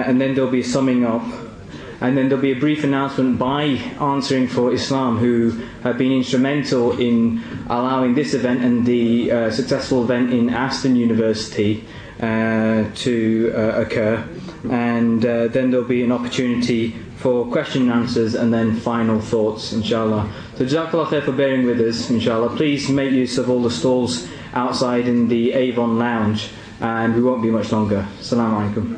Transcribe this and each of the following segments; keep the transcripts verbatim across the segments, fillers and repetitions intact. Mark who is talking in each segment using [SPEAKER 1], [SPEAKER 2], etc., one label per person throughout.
[SPEAKER 1] and then there'll be a summing up, and then there'll be a brief announcement by Answering for Islam, who have been instrumental in allowing this event and the uh, successful event in Aston University uh, to uh, occur. And uh, then there'll be an opportunity for question and answers, and then final thoughts, inshallah. So Jazakallah khair for bearing with us, inshallah. Please make use of all the stalls outside in the Avon Lounge, and we won't be much longer. Assalamu alaikum.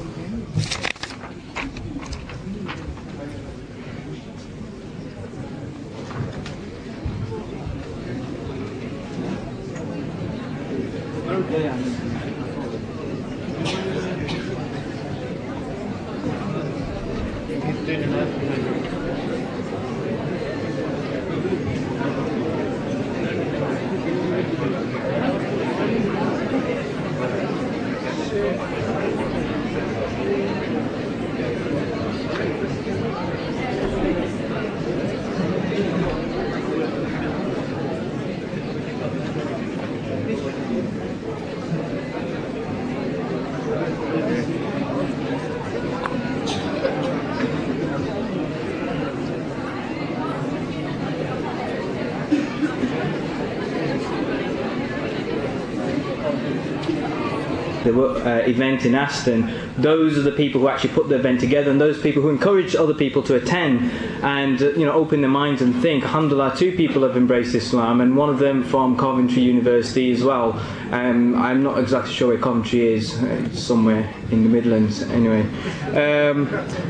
[SPEAKER 1] The uh, event in Aston, those are the people who actually put the event together, and those people who encourage other people to attend and uh, you know, open their minds and think. Alhamdulillah, two people have embraced Islam, and one of them from Coventry University as well. Um, I'm not exactly sure where Coventry is, it's somewhere in the Midlands anyway. Um,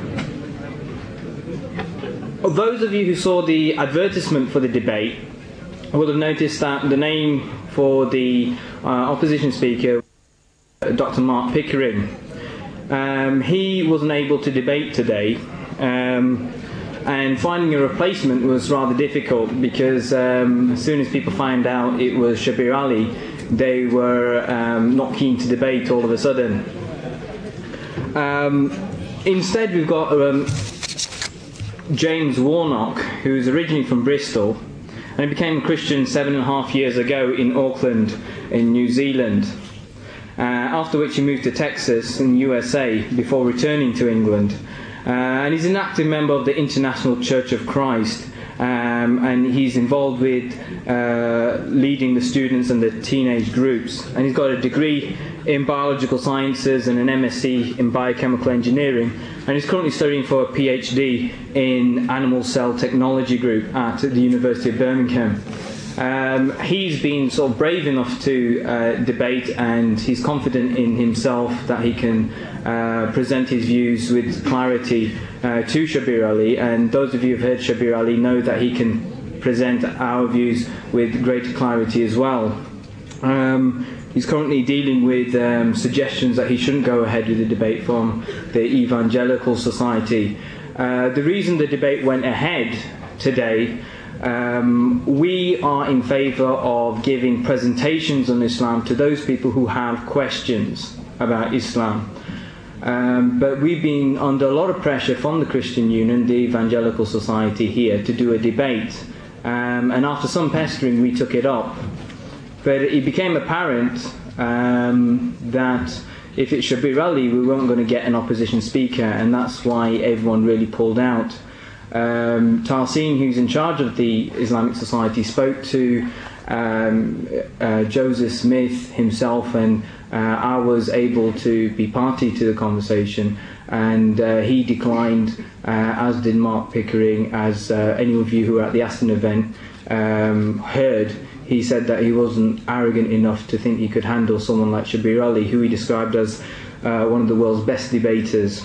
[SPEAKER 1] those of you who saw the advertisement for the debate will have noticed that the name for the uh, opposition speaker, Doctor Mark Pickering, um, he wasn't able to debate today, um, and finding a replacement was rather difficult, because um, as soon as people found out it was Shabir Ali, they were um, not keen to debate all of a sudden. Um, instead, we've got um, James Warnock, who's originally from Bristol, and he became a Christian seven and a half years ago in Auckland, in New Zealand. Uh, after which he moved to Texas in the U S A before returning to England. Uh, and he's an active member of the International Church of Christ, um, and he's involved with uh, leading the students and the teenage groups. And he's got a degree in biological sciences and an M S c in biochemical engineering, and he's currently studying for a PhD in animal cell technology group at the University of Birmingham. Um, he's been sort of brave enough to uh, debate, and he's confident in himself that he can uh, present his views with clarity uh, to Shabir Ali, and those of you who've heard Shabir Ali know that he can present our views with greater clarity as well. Um, he's currently dealing with um, suggestions that he shouldn't go ahead with the debate from the Evangelical Society. Uh, the reason the debate went ahead today, Um, we are in favour of giving presentations on Islam to those people who have questions about Islam. Um, but we've been under a lot of pressure from the Christian Union, the Evangelical Society here, to do a debate. Um, and after some pestering, we took it up. But it became apparent um, that if it's Shabir Ali, we weren't going to get an opposition speaker, and that's why everyone really pulled out. Um, Tahsin, who's in charge of the Islamic Society, spoke to um, uh, Joseph Smith himself, and uh, I was able to be party to the conversation, and uh, he declined, uh, as did Mark Pickering, as uh, any of you who were at the Aston event um, heard. He said that he wasn't arrogant enough to think he could handle someone like Shabir Ali, who he described as uh, one of the world's best debaters.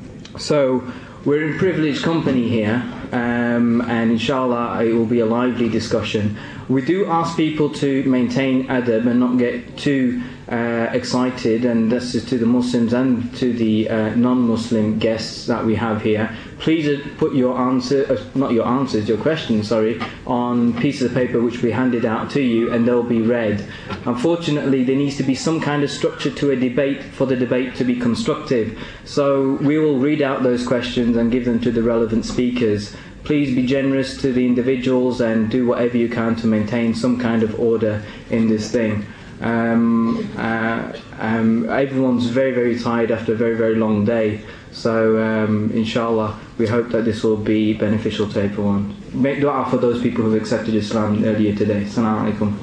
[SPEAKER 1] So we're in privileged company here, um, and inshallah it will be a lively discussion. We do ask people to maintain adab and not get too uh, excited, and this is to the Muslims and to the uh, non-Muslim guests that we have here. Please put your answer, uh, not your answers, your questions, sorry, on pieces of paper which we handed out to you, and they'll be read. Unfortunately, there needs to be some kind of structure to a debate for the debate to be constructive. So we will read out those questions and give them to the relevant speakers. Please be generous to the individuals and do whatever you can to maintain some kind of order in this thing. Um, uh, um, everyone's very, very tired after a very, very long day. So, um, inshallah, we hope that this will be beneficial to everyone. Make dua for those people who accepted Islam earlier today. Assalamu alaikum.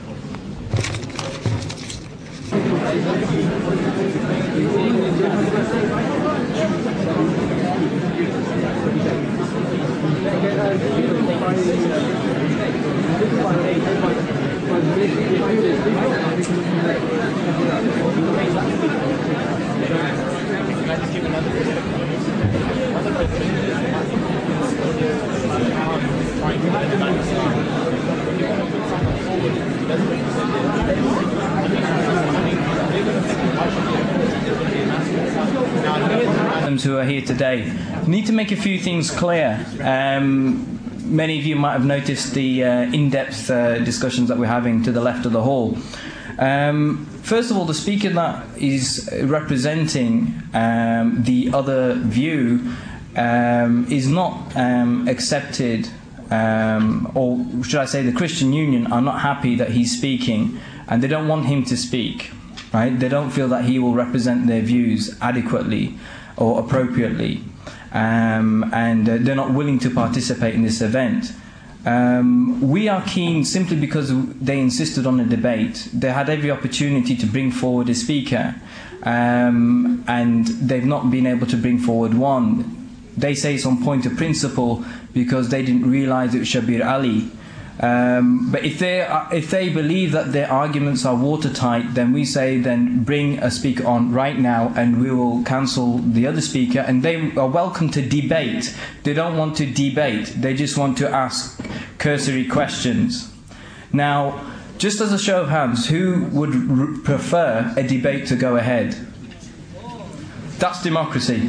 [SPEAKER 1] Who are here today. Need to make a few things clear. Um, many of you might have noticed the uh, in-depth uh, discussions that we're having to the left of the hall. Um, first of all, the speaker that is representing um, the other view um, is not um, accepted, um, or should I say the Christian Union are not happy that he's speaking, and they don't want him to speak. Right? They don't feel that he will represent their views adequately or appropriately, um, and uh, they're not willing to participate in this event. Um, we are keen simply because they insisted on a debate. They had every opportunity to bring forward a speaker, um, and they've not been able to bring forward one. They say it's on point of principle because they didn't realise it was Shabir Ali. Um, but if they are, if they believe that their arguments are watertight, then we say then bring a speaker on right now, and we will cancel the other speaker. And they are welcome to debate. They don't want to debate. They just want to ask cursory questions. Now, just as a show of hands, who would r prefer a debate to go ahead? That's democracy.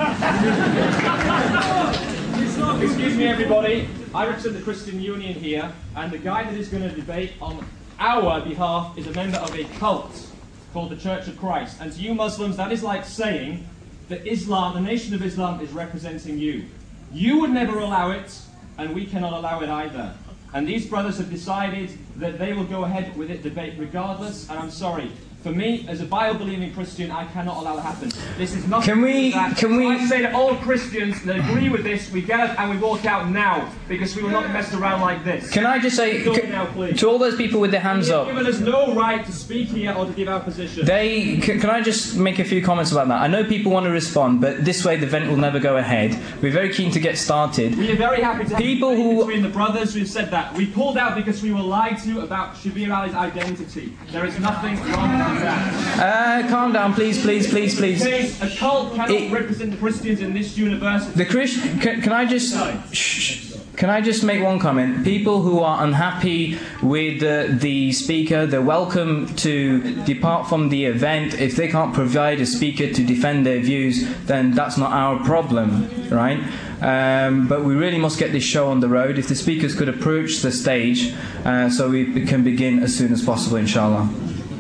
[SPEAKER 2] Excuse me, everybody. I represent the Christian Union here, and the guy that is going to debate on our behalf is a member of a cult called the Church of Christ. And to you Muslims, that is like saying that Islam, the Nation of Islam, is representing you. You would never allow it, and we cannot allow it either. And these brothers have decided that they will go ahead with it debate regardless, and I'm sorry. For me, as a Bible-believing Christian, I cannot allow it to happen. This is not.
[SPEAKER 1] Can we?
[SPEAKER 2] That.
[SPEAKER 1] Can we?
[SPEAKER 2] I say that all Christians that agree with this, we get up and we walk out now because we will not mess around like this.
[SPEAKER 1] Can I just say
[SPEAKER 2] can, now, to
[SPEAKER 1] all those people with their hands
[SPEAKER 2] You've
[SPEAKER 1] up?
[SPEAKER 2] given us no right to speak here or to give our position.
[SPEAKER 1] They can, can I just make a few comments about that? I know people want to respond, but this way the event will never go ahead. We're very keen to get started.
[SPEAKER 2] We are very happy to have
[SPEAKER 1] people who
[SPEAKER 2] between the brothers who've said that. We pulled out because we were lied to about Shabir Ali's identity. There is nothing wrong with that.
[SPEAKER 1] Uh, calm down, please, please, please, please.
[SPEAKER 2] A cult cannot it, represent the Christians in this university.
[SPEAKER 1] The Christian. Can, can I just? Shh, can I just make one comment? People who are unhappy with uh, the speaker, they're welcome to depart from the event. If they can't provide a speaker to defend their views, then that's not our problem, right? Um, but we really must get this show on the road. If the speakers could approach the stage, uh, so we can begin as soon as possible, inshallah.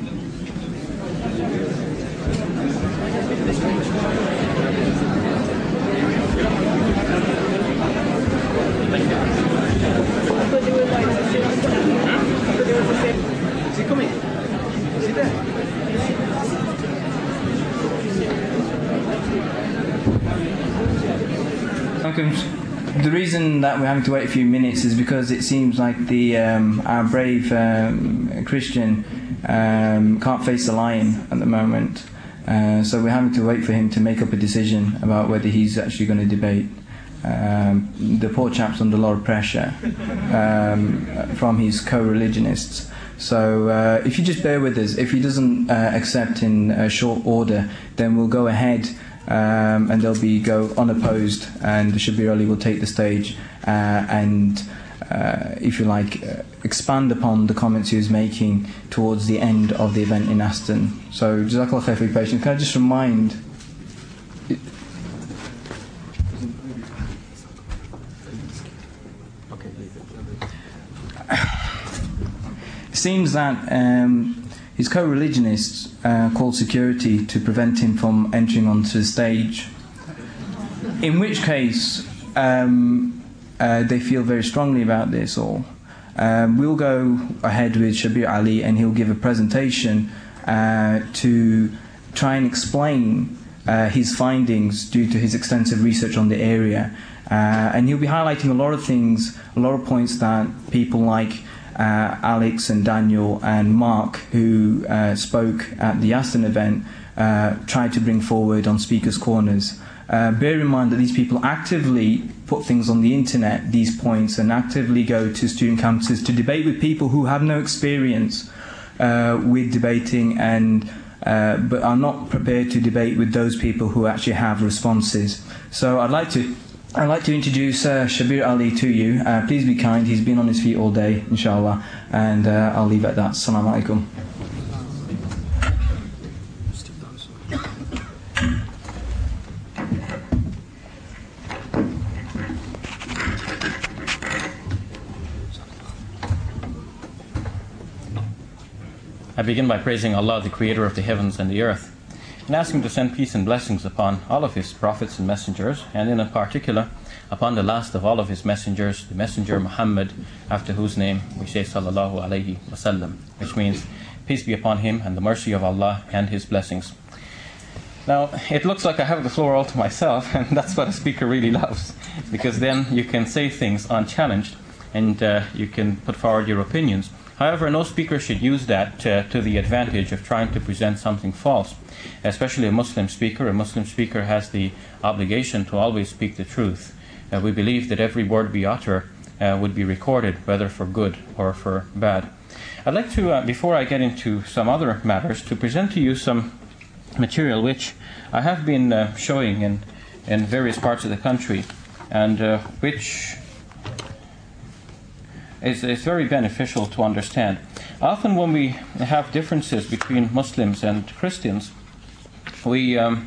[SPEAKER 1] The reason that we're having to wait a few minutes is because it seems like the um, our brave um, Christian um, can't face the lion at the moment. Uh, so we're having to wait for him to make up a decision about whether he's actually going to debate. Um, the poor chap's under a lot of pressure um, from his co-religionists. So uh, if you just bear with us, if he doesn't uh, accept in uh, short order, then we'll go ahead. Um, and they'll be go unopposed, and Shabir Ali will take the stage uh, and, uh, if you like, uh, expand upon the comments he was making towards the end of the event in Aston. So, Jazakallah khair for your patience. Can I just remind? It seems that um, his co-religionists uh, called security to prevent him from entering onto the stage, in which case um, uh, they feel very strongly about this all. Um, we'll go ahead with Shabir Ali, and he'll give a presentation uh, to try and explain uh, his findings due to his extensive research on the area. Uh, and he'll be highlighting a lot of things, a lot of points that people like uh, Alex and Daniel and Mark, who uh, spoke at the Aston event, uh, tried to bring forward on Speakers' Corners. Uh, bear in mind that these people actively put things on the internet, these points, and actively go to student campuses to debate with people who have no experience uh, with debating, and uh, but are not prepared to debate with those people who actually have responses. So I'd like to I'd like to introduce uh, Shabir Ali to you. Uh, please be kind. He's been on his feet all day, inshallah, and uh, I'll leave it at that. Assalamu alaikum.
[SPEAKER 3] I begin by praising Allah, the creator of the heavens and the earth, and ask Him to send peace and blessings upon all of His prophets and messengers, and in particular upon the last of all of His messengers, the messenger Muhammad, after whose name we say Sallallahu Alaihi Wasallam, which means peace be upon him and the mercy of Allah and His blessings. Now, it looks like I have the floor all to myself, and that's what a speaker really loves, because then you can say things unchallenged, and uh, you can put forward your opinions. However, no speaker should use that uh, to the advantage of trying to present something false, especially a Muslim speaker. A Muslim speaker has the obligation to always speak the truth. Uh, we believe that every word we utter uh, would be recorded, whether for good or for bad. I'd like to, uh, before I get into some other matters, to present to you some material which I have been uh, showing in, in various parts of the country, and uh, which Is, is very beneficial to understand. Often when we have differences between Muslims and Christians, we, um,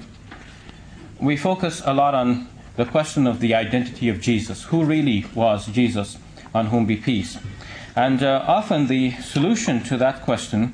[SPEAKER 3] we focus a lot on the question of the identity of Jesus. Who really was Jesus, on whom be peace? And uh, often the solution to that question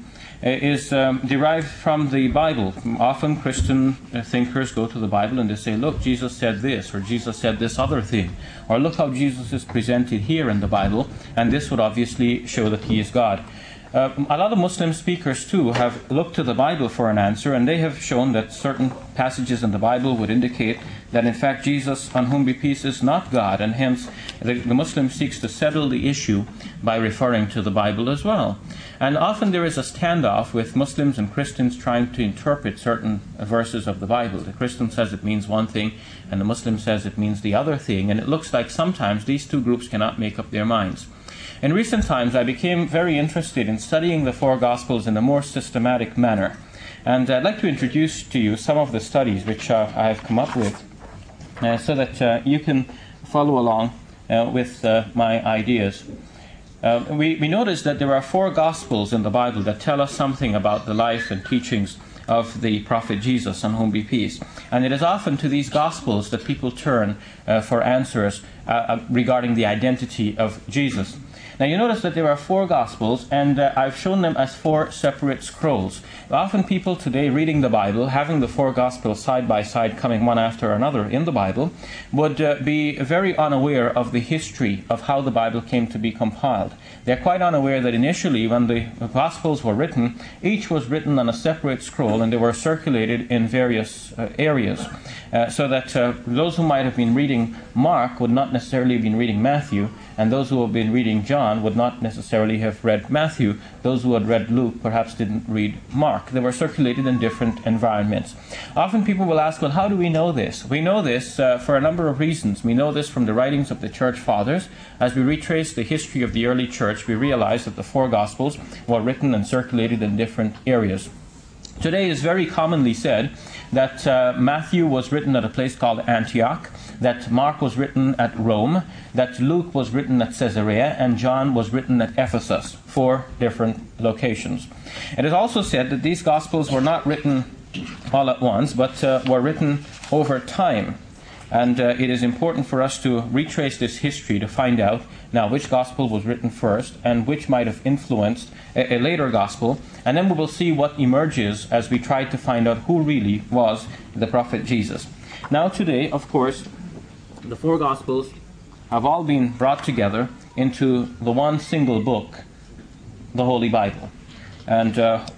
[SPEAKER 3] is um, derived from the Bible. Often Christian uh, thinkers go to the Bible and they say, look, Jesus said this, or Jesus said this other thing, or look how Jesus is presented here in the Bible, and this would obviously show that He is God. Uh, a lot of Muslim speakers too have looked to the Bible for an answer, and they have shown that certain passages in the Bible would indicate that in fact Jesus, on whom be peace, is not God, and hence the, the Muslim seeks to settle the issue by referring to the Bible as well. And often there is a standoff with Muslims and Christians trying to interpret certain verses of the Bible. The Christian says it means one thing, and the Muslim says it means the other thing, and it looks like sometimes these two groups cannot make up their minds. In recent times, I became very interested in studying the four Gospels in a more systematic manner. And I'd like to introduce to you some of the studies which uh, I have come up with uh, so that uh, you can follow along uh, with uh, my ideas. Uh, we, we notice that there are four Gospels in the Bible that tell us something about the life and teachings of the Prophet Jesus, on whom be peace. And it is often to these Gospels that people turn uh, for answers uh, uh, regarding the identity of Jesus. Now you notice that there are four Gospels, and uh, I've shown them as four separate scrolls. Often people today reading the Bible, having the four Gospels side by side coming one after another in the Bible, would uh, be very unaware of the history of how the Bible came to be compiled. They're quite unaware that initially when the Gospels were written, each was written on a separate scroll, and they were circulated in various uh, areas. Uh, so that uh, those who might have been reading Mark would not necessarily have been reading Matthew, and those who have been reading John would not necessarily have read Matthew. Those who had read Luke perhaps didn't read Mark. They were circulated in different environments. Often people will ask, well, how do we know this? We know this uh, for a number of reasons. We know this from the writings of the Church Fathers. As we retrace the history of the early church, we realize that the four Gospels were written and circulated in different areas. Today it is very commonly said that uh, Matthew was written at a place called Antioch, that Mark was written at Rome, that Luke was written at Caesarea, and John was written at Ephesus, four different locations. It is also said that these Gospels were not written all at once, but uh, were written over time. And uh, it is important for us to retrace this history to find out now which Gospel was written first and which might have influenced a, a later Gospel. And then we will see what emerges as we try to find out who really was the Prophet Jesus. Now today, of course, the four Gospels have all been brought together into the one single book, the Holy Bible. And uh,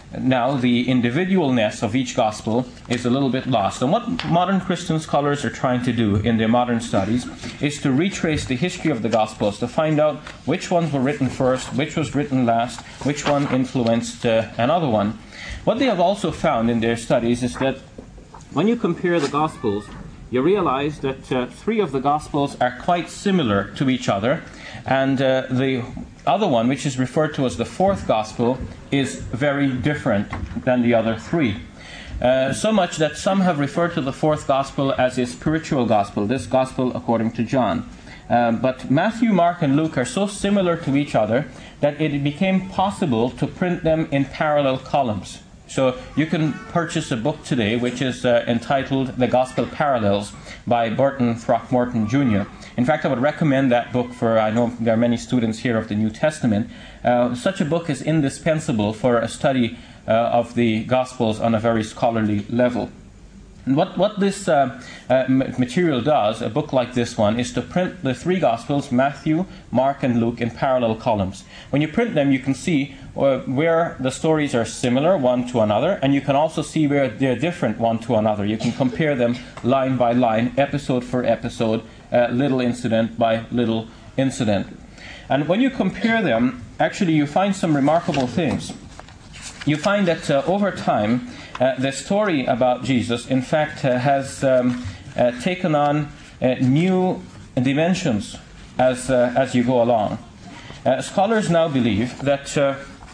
[SPEAKER 3] now the individualness of each gospel is a little bit lost. And what modern Christian scholars are trying to do in their modern studies is to retrace the history of the gospels, to find out which ones were written first, which was written last, which one influenced uh, another one. What they have also found in their studies is that when you compare the gospels, you realize that uh, three of the gospels are quite similar to each other, and uh, the other one, which is referred to as the fourth gospel, is very different than the other three. Uh, so much that some have referred to the fourth gospel as a spiritual gospel, this gospel according to John. Um, but Matthew, Mark, and Luke are so similar to each other that it became possible to print them in parallel columns. So you can purchase a book today which is uh, entitled The Gospel Parallels by Burton Throckmorton Junior In fact, I would recommend that book for, I know there are many students here of the New Testament. Uh, such a book is indispensable for a study uh, of the Gospels on a very scholarly level. And what, what this uh, uh, material does, a book like this one, is to print the three Gospels, Matthew, Mark, and Luke, in parallel columns. When you print them, you can see uh, where the stories are similar one to another, and you can also see where they're different one to another. You can compare them line by line, episode for episode, uh, little incident by little incident. And when you compare them, actually you find some remarkable things. You find that uh, over time, Uh, the story about Jesus, in fact, uh, has um, uh, taken on uh, new dimensions as, uh, as you go along. Uh, scholars now believe that, uh,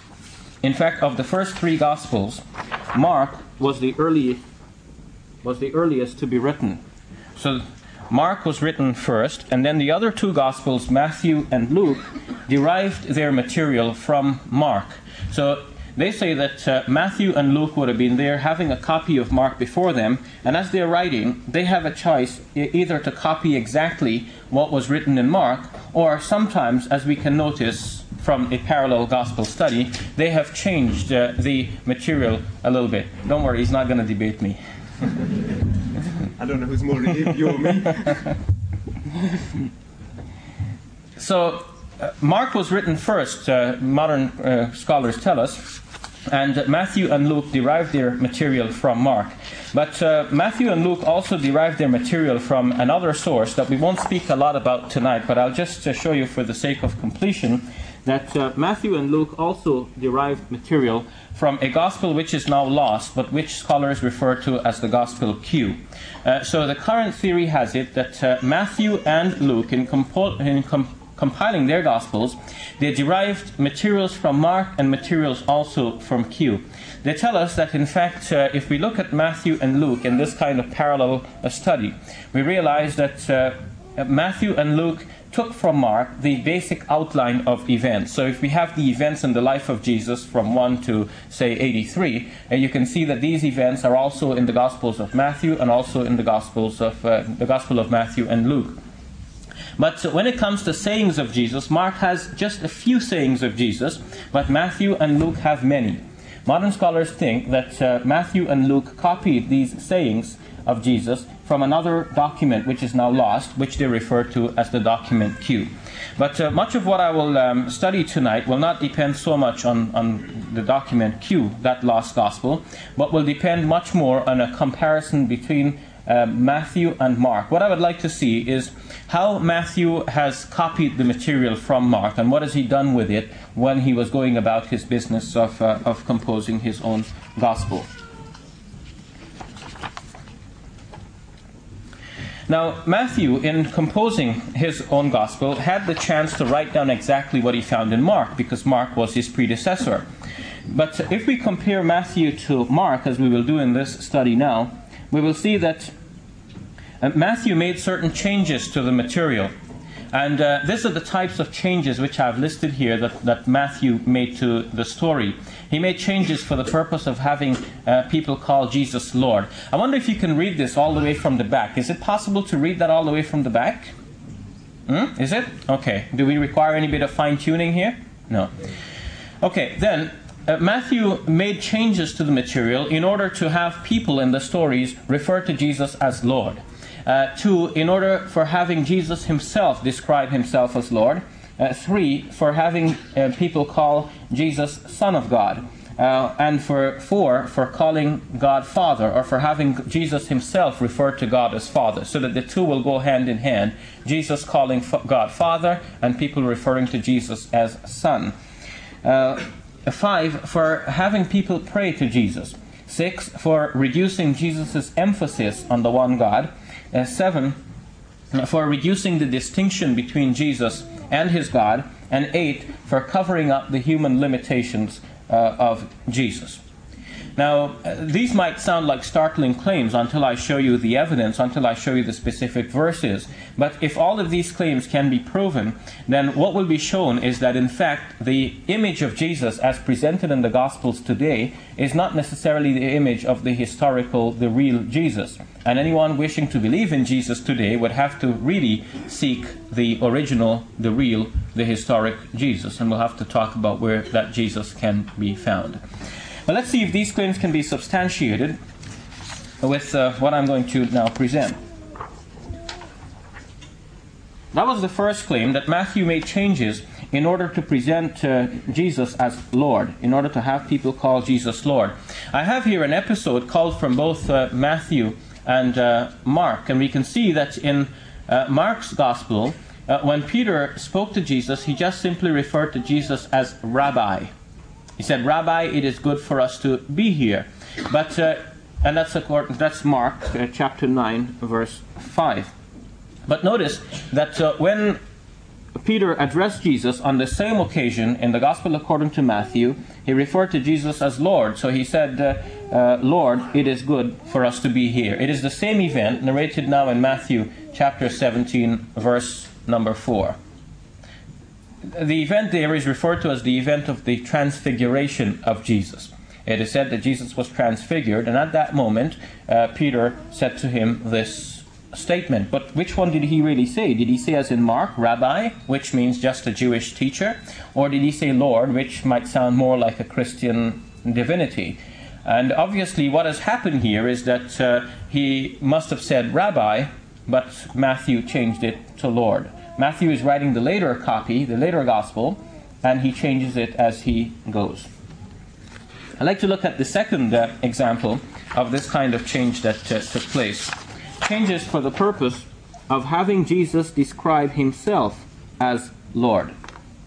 [SPEAKER 3] in fact, of the first three Gospels, Mark was the, early, was the earliest to be written. So Mark was written first, and then the other two Gospels, Matthew and Luke, derived their material from Mark. So they say that uh, Matthew and Luke would have been there having a copy of Mark before them, and as they're writing, they have a choice e- either to copy exactly what was written in Mark, or sometimes, as we can notice from a parallel gospel study, they have changed uh, the material a little bit. Don't worry, he's not going to debate me.
[SPEAKER 4] I don't know who's more relieved, you or me.
[SPEAKER 3] So, uh, Mark was written first, uh, modern uh, scholars tell us, and Matthew and Luke derived their material from Mark. But uh, Matthew and Luke also derived their material from another source that we won't speak a lot about tonight, but I'll just uh, show you for the sake of completion that uh, Matthew and Luke also derived material from a gospel which is now lost, but which scholars refer to as the Gospel Q. Uh, so the current theory has it that uh, Matthew and Luke, in, compo- in com- compiling their Gospels, they derived materials from Mark and materials also from Q. They tell us that, in fact, uh, if we look at Matthew and Luke in this kind of parallel uh, study, we realize that uh, Matthew and Luke took from Mark the basic outline of events. So if we have the events in the life of Jesus from one to, say, eighty-three, uh, you can see that these events are also in the Gospels of Matthew and also in the Gospels of uh, the Gospel of Matthew and Luke. But when it comes to sayings of Jesus, Mark has just a few sayings of Jesus, but Matthew and Luke have many. Modern scholars think that uh, Matthew and Luke copied these sayings of Jesus from another document which is now lost, which they refer to as the document Q. But uh, much of what I will um, study tonight will not depend so much on, on the document Q, that lost gospel, but will depend much more on a comparison between Uh, Matthew and Mark. What I would like to see is how Matthew has copied the material from Mark, and what has he done with it when he was going about his business of, uh, of composing his own gospel. Now, Matthew, in composing his own gospel, had the chance to write down exactly what he found in Mark, because Mark was his predecessor. But if we compare Matthew to Mark, as we will do in this study now, we will see that uh, Matthew made certain changes to the material. And uh, these are the types of changes which I've listed here that, that Matthew made to the story. He made changes for the purpose of having uh, people call Jesus Lord. I wonder if you can read this all the way from the back. Is it possible to read that all the way from the back? Hmm? Is it? Okay. Do we require any bit of fine-tuning here? No. Okay, then Uh, Matthew made changes to the material in order to have people in the stories refer to Jesus as Lord. Uh, two, in order for having Jesus himself describe himself as Lord. Uh, three, for having uh, people call Jesus Son of God. Uh, and for four, for calling God Father, or for having Jesus himself refer to God as Father, so that the two will go hand in hand. Jesus calling God Father, and people referring to Jesus as Son. Uh, five, for having people pray to Jesus. Six, for reducing Jesus' emphasis on the one God. Uh, seven, for reducing the distinction between Jesus and his God. And eight, for covering up the human limitations uh, of Jesus. Now, uh, these might sound like startling claims until I show you the evidence, until I show you the specific verses. But if all of these claims can be proven, then what will be shown is that, in fact, the image of Jesus as presented in the Gospels today is not necessarily the image of the historical, the real Jesus. And anyone wishing to believe in Jesus today would have to really seek the original, the real, the historic Jesus. And we'll have to talk about where that Jesus can be found. Well, let's see if these claims can be substantiated with uh, what I'm going to now present. That was the first claim, that Matthew made changes in order to present uh, Jesus as Lord, in order to have people call Jesus Lord. I have here an episode called from both uh, Matthew and uh, Mark, and we can see that in uh, Mark's Gospel, uh, when Peter spoke to Jesus, he just simply referred to Jesus as Rabbi. He said, Rabbi, it is good for us to be here. But, uh, and that's, according, that's Mark uh, chapter nine, verse five. But notice that uh, when Peter addressed Jesus on the same occasion in the Gospel according to Matthew, he referred to Jesus as Lord. So he said, uh, uh, Lord, it is good for us to be here. It is the same event narrated now in Matthew chapter seventeen, verse number four. The event there is referred to as the event of the transfiguration of Jesus. It is said that Jesus was transfigured, and at that moment, uh, Peter said to him this statement. But which one did he really say? Did he say, as in Mark, Rabbi, which means just a Jewish teacher? Or did he say Lord, which might sound more like a Christian divinity? And obviously what has happened here is that uh, he must have said Rabbi, but Matthew changed it to Lord. Matthew is writing the later copy, the later gospel, and he changes it as he goes. I'd like to look at the second uh, example of this kind of change that uh, took place. Changes for the purpose of having Jesus describe himself as Lord.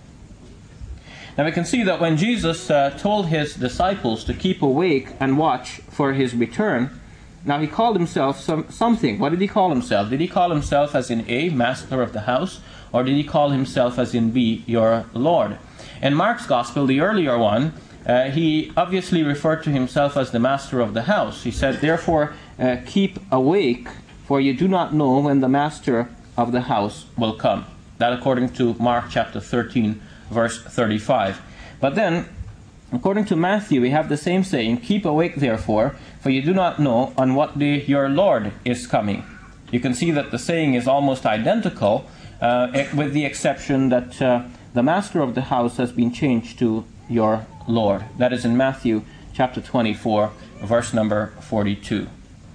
[SPEAKER 3] Now we can see that when Jesus uh, told his disciples to keep awake and watch for his return, now he called himself some, something. What did he call himself? Did he call himself as in A, master of the house, or did he call himself as in B, your Lord? In Mark's Gospel, the earlier one, uh, he obviously referred to himself as the master of the house. He said, therefore, uh, keep awake, for you do not know when the master of the house will come. That according to Mark chapter thirteen, verse thirty-five. But then, according to Matthew, we have the same saying, keep awake therefore, for you do not know on what day your Lord is coming. You can see that the saying is almost identical, uh, with the exception that uh, the master of the house has been changed to your Lord. That is in Matthew chapter twenty-four, verse number forty-two.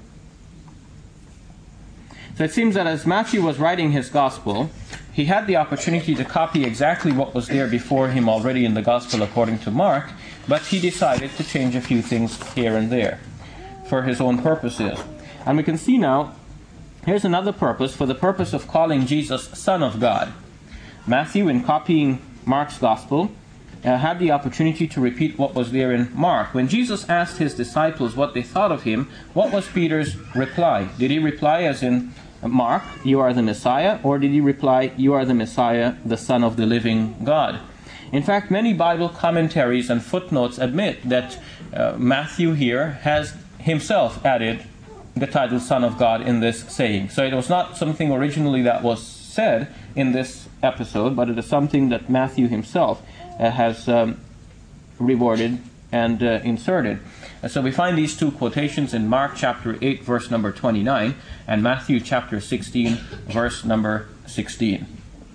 [SPEAKER 3] So it seems that as Matthew was writing his gospel, he had the opportunity to copy exactly what was there before him already in the gospel according to Mark, but he decided to change a few things here and there for his own purposes. And we can see now, here's another purpose, for the purpose of calling Jesus Son of God. Matthew, in copying Mark's gospel, uh, had the opportunity to repeat what was there in Mark. When Jesus asked his disciples what they thought of him, what was Peter's reply? Did he reply as in Mark, you are the Messiah, or did he reply, you are the Messiah, the Son of the living God? In fact, many Bible commentaries and footnotes admit that uh, Matthew here has himself added the title Son of God in this saying. So it was not something originally that was said in this episode, but it is something that Matthew himself uh, has um, rewarded and uh, inserted. And so we find these two quotations in Mark chapter eight, verse number twenty-nine, and Matthew chapter sixteen, verse number sixteen.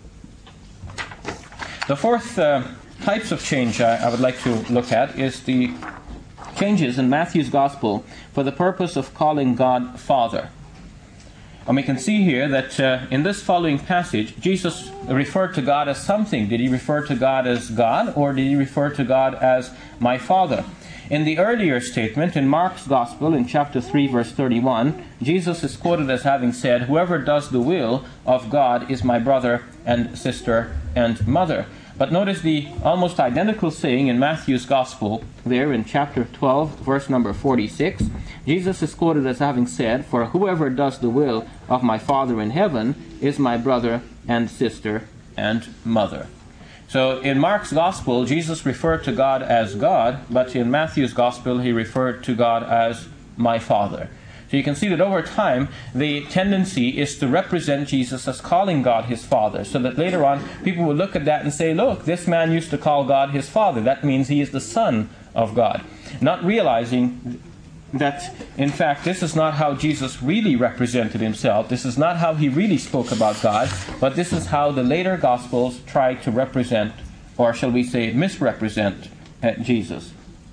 [SPEAKER 3] The fourth uh, types of change I, I would like to look at is the changes in Matthew's gospel for the purpose of calling God Father. And we can see here that uh, in this following passage, Jesus referred to God as something. Did he refer to God as God, or did he refer to God as my Father? In the earlier statement, in Mark's Gospel, in chapter three, verse thirty-one, Jesus is quoted as having said, "Whoever does the will of God is my brother and sister and mother." But notice the almost identical saying in Matthew's Gospel, there in chapter twelve, verse number forty-six. Jesus is quoted as having said, "For whoever does the will of my Father in heaven is my brother and sister and mother." So in Mark's Gospel, Jesus referred to God as God, but in Matthew's Gospel, he referred to God as my Father. So you can see that over time, the tendency is to represent Jesus as calling God his Father, so that later on, people will look at that and say, look, this man used to call God his Father. That means he is the Son of God. Not realizing that, in fact, this is not how Jesus really represented himself. This is not how he really spoke about God, but this is how the later Gospels try to represent, or shall we say, misrepresent uh, Jesus.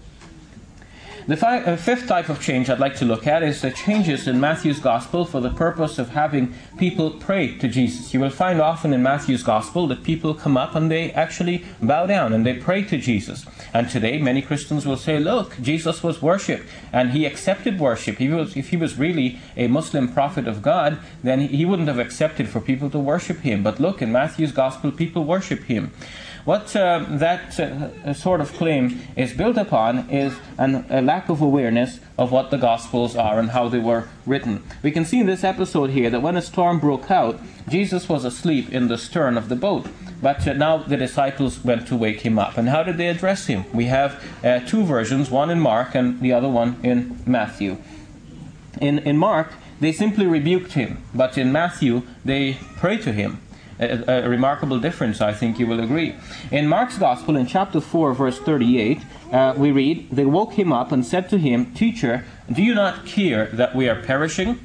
[SPEAKER 3] The fi- uh, fifth type of change I'd like to look at is the changes in Matthew's Gospel for the purpose of having people pray to Jesus. You will find often in Matthew's Gospel that people come up and they actually bow down and they pray to Jesus. And today many Christians will say, look, Jesus was worshipped and he accepted worship. He was, if he was really a Muslim prophet of God, then he wouldn't have accepted for people to worship him. But look, in Matthew's Gospel, people worship him. What uh, that uh, sort of claim is built upon is an, a lack of awareness of what the Gospels are and how they were written. We can see in this episode here that when a storm broke out, Jesus was asleep in the stern of the boat. But uh, now the disciples went to wake him up. And how did they address him? We have uh, two versions, one in Mark and the other one in Matthew. In, in Mark, they simply rebuked him. But in Matthew, they prayed to him. A, a remarkable difference, I think you will agree. In Mark's Gospel, in chapter four, verse thirty-eight, uh, we read, "They woke him up and said to him, 'Teacher, do you not care that we are perishing?'"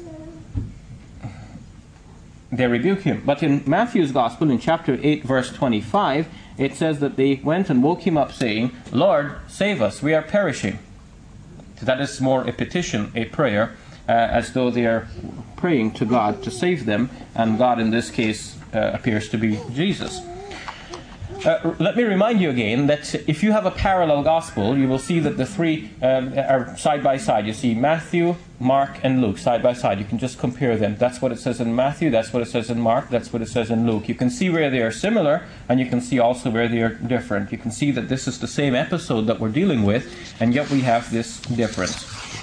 [SPEAKER 3] They rebuke him. But in Matthew's Gospel, in chapter eight, verse twenty-five, it says that they went and woke him up, saying, "Lord, save us, we are perishing." So that is more a petition, a prayer, uh, as though they are praying to God to save them, and God in this case Uh, appears to be Jesus. Uh, let me remind you again that if you have a parallel gospel, you will see that the three um, are side by side. You see Matthew, Mark, and Luke side by side. You can just compare them. That's what it says in Matthew, that's what it says in Mark, that's what it says in Luke. You can see where they are similar, and you can see also where they are different. You can see that this is the same episode that we're dealing with, and yet we have this difference.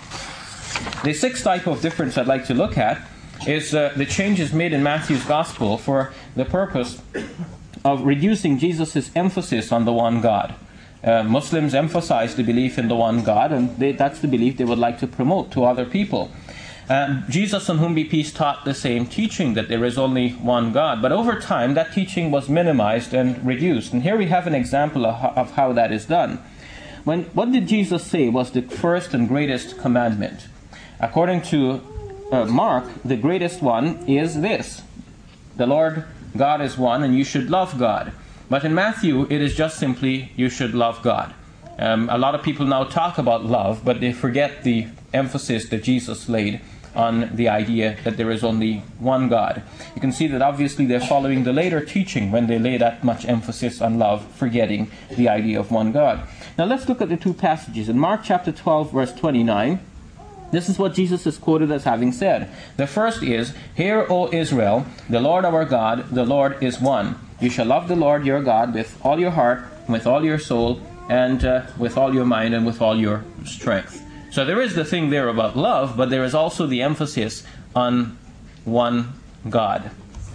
[SPEAKER 3] The sixth type of difference I'd like to look at is uh, the changes made in Matthew's Gospel for the purpose of reducing Jesus' emphasis on the one God. Uh, Muslims emphasize the belief in the one God, and they, that's the belief they would like to promote to other people. Um, Jesus, on whom be peace, taught the same teaching, that there is only one God. But over time, that teaching was minimized and reduced. And here we have an example of how, of how that is done. When, what did Jesus say was the first and greatest commandment? According to Uh, Mark, the greatest one is this: the Lord God is one, and you should love God. But in Matthew, it is just simply, you should love God. Um, a lot of people now talk about love, but they forget the emphasis that Jesus laid on the idea that there is only one God. You can see that obviously they're following the later teaching when they lay that much emphasis on love, forgetting the idea of one God. Now let's look at the two passages. In Mark chapter twelve, verse twenty-nine, this is what Jesus is quoted as having said. The first is, "Hear, O Israel, the Lord our God, the Lord is one. You shall love the Lord your God with all your heart, with all your soul, and uh, with all your mind, and with all your strength." So there is the thing there about love, but there is also the emphasis on one God.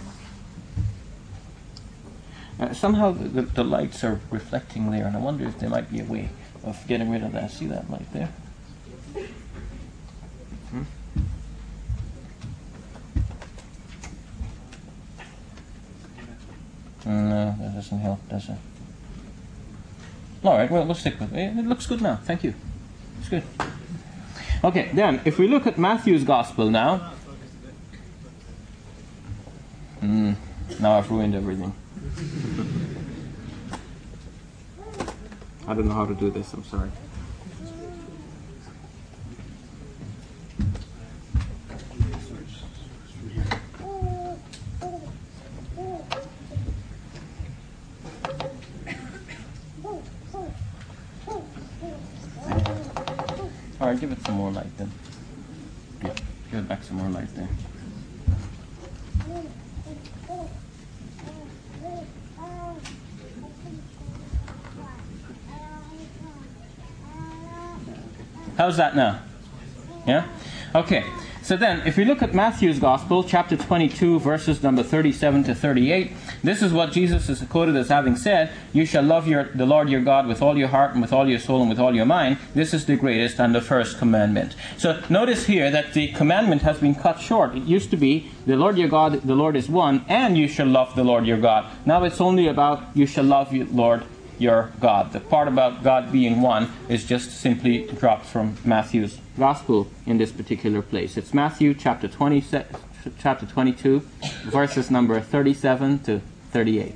[SPEAKER 3] Uh, somehow the, the lights are reflecting there, and I wonder if there might be a way of getting rid of that. See that light there? Hmm? No, that doesn't help, does it? All right, well, we'll stick with it. It looks good now. Thank you. It's good. Okay, then, if we look at Matthew's Gospel now. Mm, now I've ruined everything. I don't know how to do this, I'm sorry. Sorry, give it some more light then. Yeah, give it back some more light there. How's that now? Yeah? Okay. So then, if we look at Matthew's Gospel, chapter twenty-two, verses number thirty-seven to thirty-eight, this is what Jesus is quoted as having said, "You shall love your, the Lord your God with all your heart and with all your soul and with all your mind. This is the greatest and the first commandment." So notice here that the commandment has been cut short. It used to be, the Lord your God, the Lord is one, and you shall love the Lord your God. Now it's only about, you shall love your Lord your God. The part about God being one is just simply dropped from Matthew's Gospel in this particular place. It's Matthew chapter twenty, chapter twenty-two, verses number thirty-seven to thirty-eight.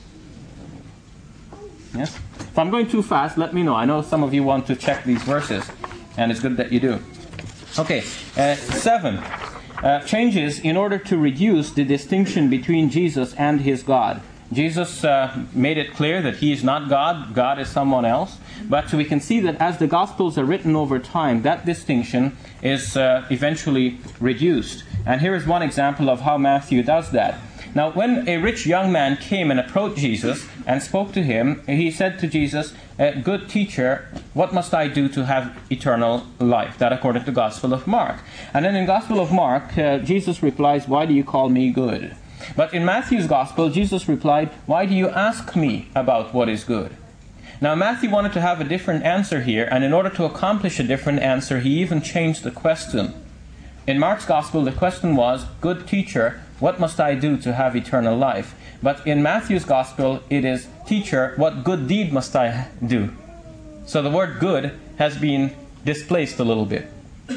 [SPEAKER 3] Yes? If I'm going too fast, let me know. I know some of you want to check these verses, and it's good that you do. Okay, uh, seven. Uh, changes in order to reduce the distinction between Jesus and his God. Jesus uh, made it clear that he is not God, God is someone else. But we can see that as the Gospels are written over time, that distinction is uh, eventually reduced. And here is one example of how Matthew does that. Now, when a rich young man came and approached Jesus and spoke to him, he said to Jesus, "Good teacher, what must I do to have eternal life?" That according to the Gospel of Mark. And then in the Gospel of Mark, uh, Jesus replies, "Why do you call me good?" But in Matthew's Gospel, Jesus replied, "Why do you ask me about what is good?" Now, Matthew wanted to have a different answer here, and in order to accomplish a different answer, he even changed the question. In Mark's Gospel, the question was, "Good teacher, what must I do to have eternal life?" But in Matthew's Gospel, it is, "Teacher, what good deed must I do?" So the word good has been displaced a little bit.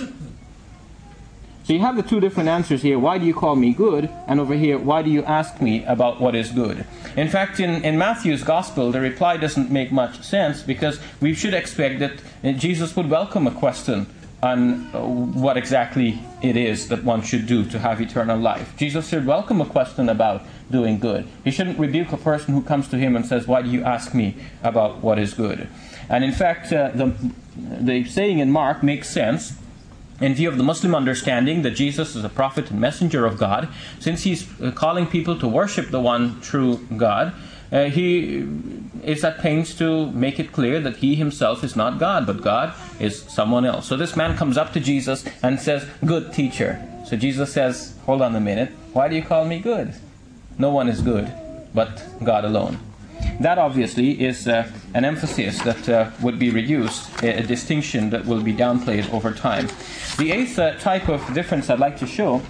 [SPEAKER 3] So you have the two different answers here. Why do you call me good? And over here, why do you ask me about what is good? In fact, in, in Matthew's Gospel, the reply doesn't make much sense, because we should expect that Jesus would welcome a question on what exactly it is that one should do to have eternal life. Jesus should welcome a question about doing good. He shouldn't rebuke a person who comes to him and says, "Why do you ask me about what is good?" And in fact, uh, the, the saying in Mark makes sense in view of the Muslim understanding that Jesus is a prophet and messenger of God. Since he's calling people to worship the one true God, uh, he is at pains to make it clear that he himself is not God, but God is someone else. So this man comes up to Jesus and says, "Good teacher." So Jesus says, "Hold on a minute, why do you call me good? No one is good but God alone." That obviously is uh, an emphasis that uh, would be reduced, a, a distinction that will be downplayed over time. The eighth uh, type of difference I'd like to show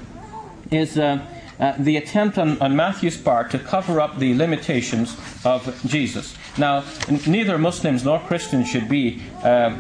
[SPEAKER 3] is uh, uh, the attempt on, on Matthew's part to cover up the limitations of Jesus. Now, n- neither Muslims nor Christians should be uh,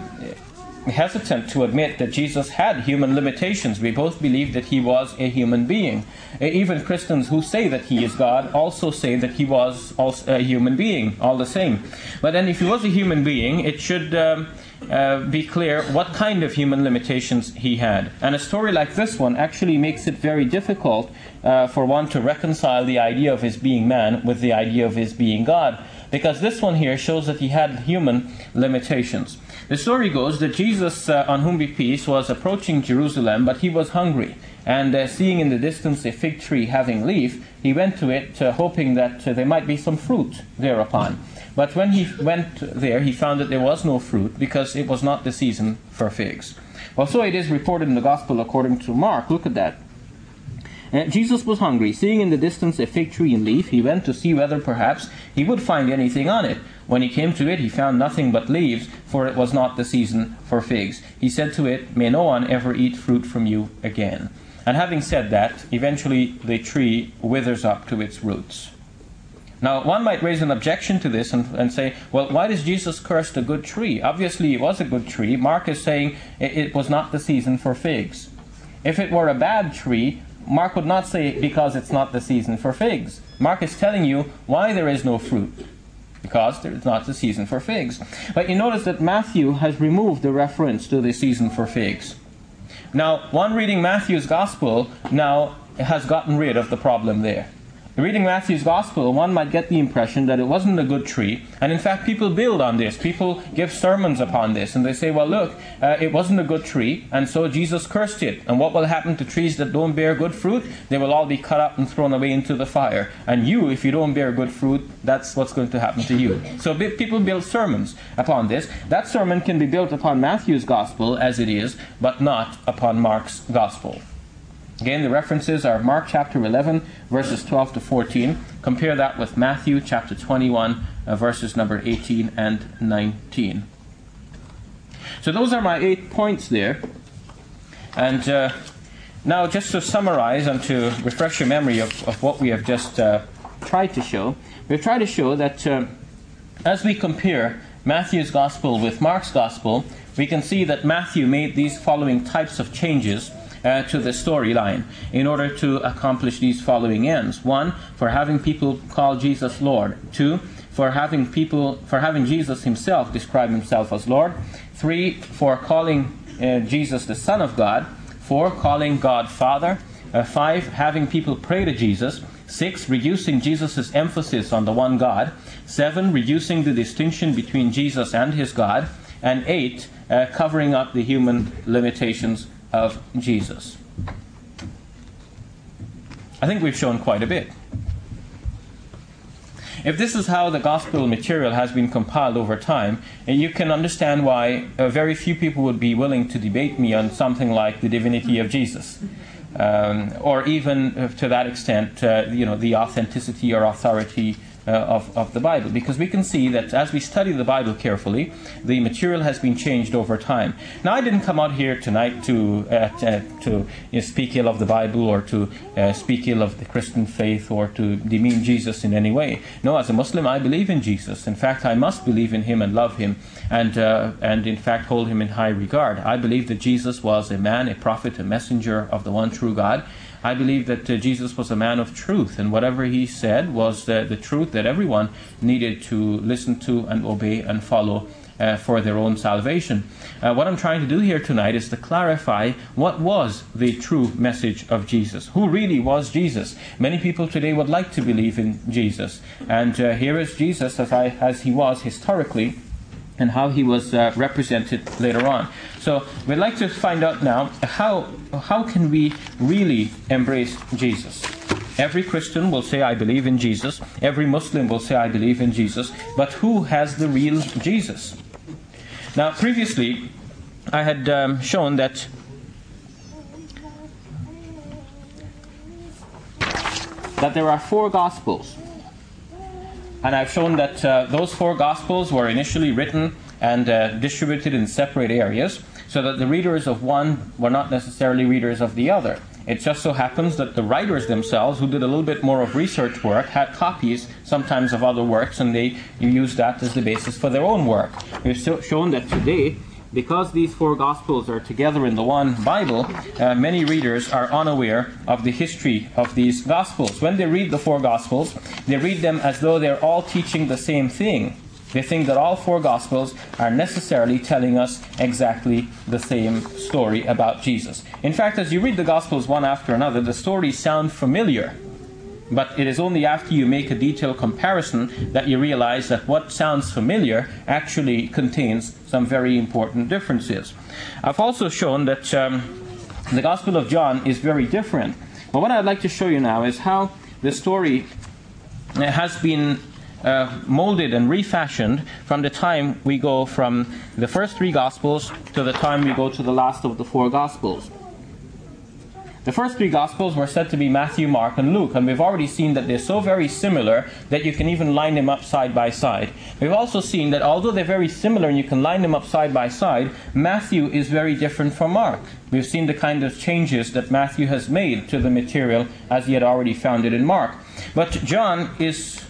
[SPEAKER 3] hesitant to admit that Jesus had human limitations. We both believe that he was a human being. Uh, even Christians who say that he is God also say that he was also a human being, all the same. But then if he was a human being, it should um, uh, be clear what kind of human limitations he had. And a story like this one actually makes it very difficult uh, for one to reconcile the idea of his being man with the idea of his being God. Because this one here shows that he had human limitations. The story goes that Jesus, uh, on whom be peace, was approaching Jerusalem, but he was hungry. And uh, seeing in the distance a fig tree having leaf, he went to it, uh, hoping that uh, there might be some fruit thereupon. But when he went there, he found that there was no fruit, because it was not the season for figs. Well, so it is reported in the Gospel according to Mark. Look at that. Uh, Jesus was hungry. Seeing in the distance a fig tree in leaf, he went to see whether perhaps he would find anything on it. When he came to it, he found nothing but leaves, for it was not the season for figs. He said to it, "May no one ever eat fruit from you again." And having said that, eventually the tree withers up to its roots. Now, one might raise an objection to this and, and say, well, why does Jesus curse the good tree? Obviously, it was a good tree. Mark is saying it, it was not the season for figs. If it were a bad tree, Mark would not say because it's not the season for figs. Mark is telling you why there is no fruit. Because there is not the season for figs. But you notice that Matthew has removed the reference to the season for figs. Now, one reading Matthew's Gospel now has gotten rid of the problem there. reading Matthew's Gospel, one might get the impression that it wasn't a good tree. And in fact, people build on this. People give sermons upon this. And they say, well, look, uh, it wasn't a good tree, and so Jesus cursed it. And what will happen to trees that don't bear good fruit? They will all be cut up and thrown away into the fire. And you, if you don't bear good fruit, that's what's going to happen to you. So people build sermons upon this. That sermon can be built upon Matthew's Gospel as it is, but not upon Mark's Gospel. Again, the references are Mark chapter eleven, verses twelve to fourteen. Compare that with Matthew chapter twenty-one, uh, verses number eighteen and nineteen. So those are my eight points there. And uh, now just to summarize and to refresh your memory of, of what we have just uh, tried to show, we've tried to show that uh, as we compare Matthew's Gospel with Mark's Gospel, we can see that Matthew made these following types of changes Uh, to the storyline in order to accomplish these following ends. One, for having people call Jesus Lord. Two, for having people for having Jesus himself describe himself as Lord. Three, for calling uh, Jesus the Son of God. Four, calling God Father. Uh, five, having people pray to Jesus. Six, reducing Jesus' emphasis on the one God. Seven, reducing the distinction between Jesus and his God. And eight, uh, covering up the human limitations of Jesus. I think we've shown quite a bit. If this is how the gospel material has been compiled over time, you can understand why uh, very few people would be willing to debate me on something like the divinity of Jesus, um, or even uh, to that extent, uh, you know, the authenticity or authority Uh, of, of the Bible, because we can see that as we study the Bible carefully, the material has been changed over time. Now, I didn't come out here tonight to uh, t- uh, to you know, speak ill of the Bible, or to uh, speak ill of the Christian faith, or to demean Jesus in any way. No, as a Muslim, I believe in Jesus. In fact, I must believe in him and love him, and uh, and in fact hold him in high regard. I believe that Jesus was a man, a prophet, a messenger of the one true God. I believe that uh, Jesus was a man of truth, and whatever he said was uh, the truth that everyone needed to listen to and obey and follow uh, for their own salvation. Uh, what I'm trying to do here tonight is to clarify what was the true message of Jesus. Who really was Jesus? Many people today would like to believe in Jesus, and uh, here is Jesus as, I, as he was historically, and how he was uh, represented later on. So we'd like to find out now, how how can we really embrace Jesus? Every Christian will say, I believe in Jesus. Every Muslim will say, I believe in Jesus. But who has the real Jesus? Now, previously, I had um, shown that that there are four Gospels. And I've shown that uh, those four Gospels were initially written and uh, distributed in separate areas, so that the readers of one were not necessarily readers of the other. It just so happens that the writers themselves, who did a little bit more of research work, had copies sometimes of other works, and they used that as the basis for their own work. We've so shown that today, because these four Gospels are together in the one Bible, uh, many readers are unaware of the history of these Gospels. When they read the four Gospels, they read them as though they're all teaching the same thing. They think that all four Gospels are necessarily telling us exactly the same story about Jesus. In fact, as you read the Gospels one after another, the stories sound familiar. But it is only after you make a detailed comparison that you realize that what sounds familiar actually contains some very important differences. I've also shown that um, the Gospel of John is very different. But what I'd like to show you now is how the story has been uh, molded and refashioned from the time we go from the first three Gospels to the time we go to the last of the four Gospels. The first three Gospels were said to be Matthew, Mark, and Luke, and we've already seen that they're so very similar that you can even line them up side by side. We've also seen that although they're very similar and you can line them up side by side, Matthew is very different from Mark. We've seen the kind of changes that Matthew has made to the material as he had already found it in Mark. But John is...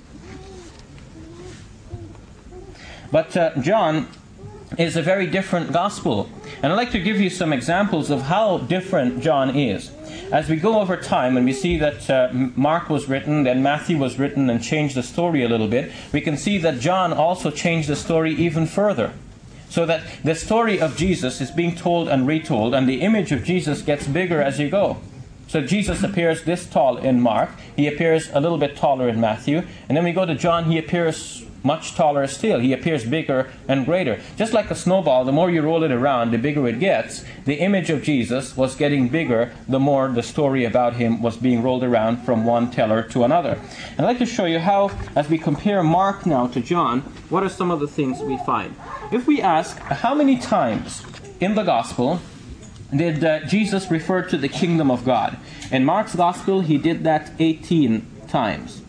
[SPEAKER 3] But uh, John is a very different gospel. And I'd like to give you some examples of how different John is. As we go over time and we see that uh, Mark was written, then Matthew was written and changed the story a little bit, we can see that John also changed the story even further. So that the story of Jesus is being told and retold, and the image of Jesus gets bigger as you go. So Jesus appears this tall in Mark. He appears a little bit taller in Matthew. And then we go to John, he appears much taller still. He appears bigger and greater. Just like a snowball, the more you roll it around, the bigger it gets. The image of Jesus was getting bigger the more the story about him was being rolled around from one teller to another. And I'd like to show you how, as we compare Mark now to John, what are some of the things we find. If we ask, how many times in the Gospel did uh, Jesus refer to the kingdom of God? In Mark's Gospel, he did that eighteen times.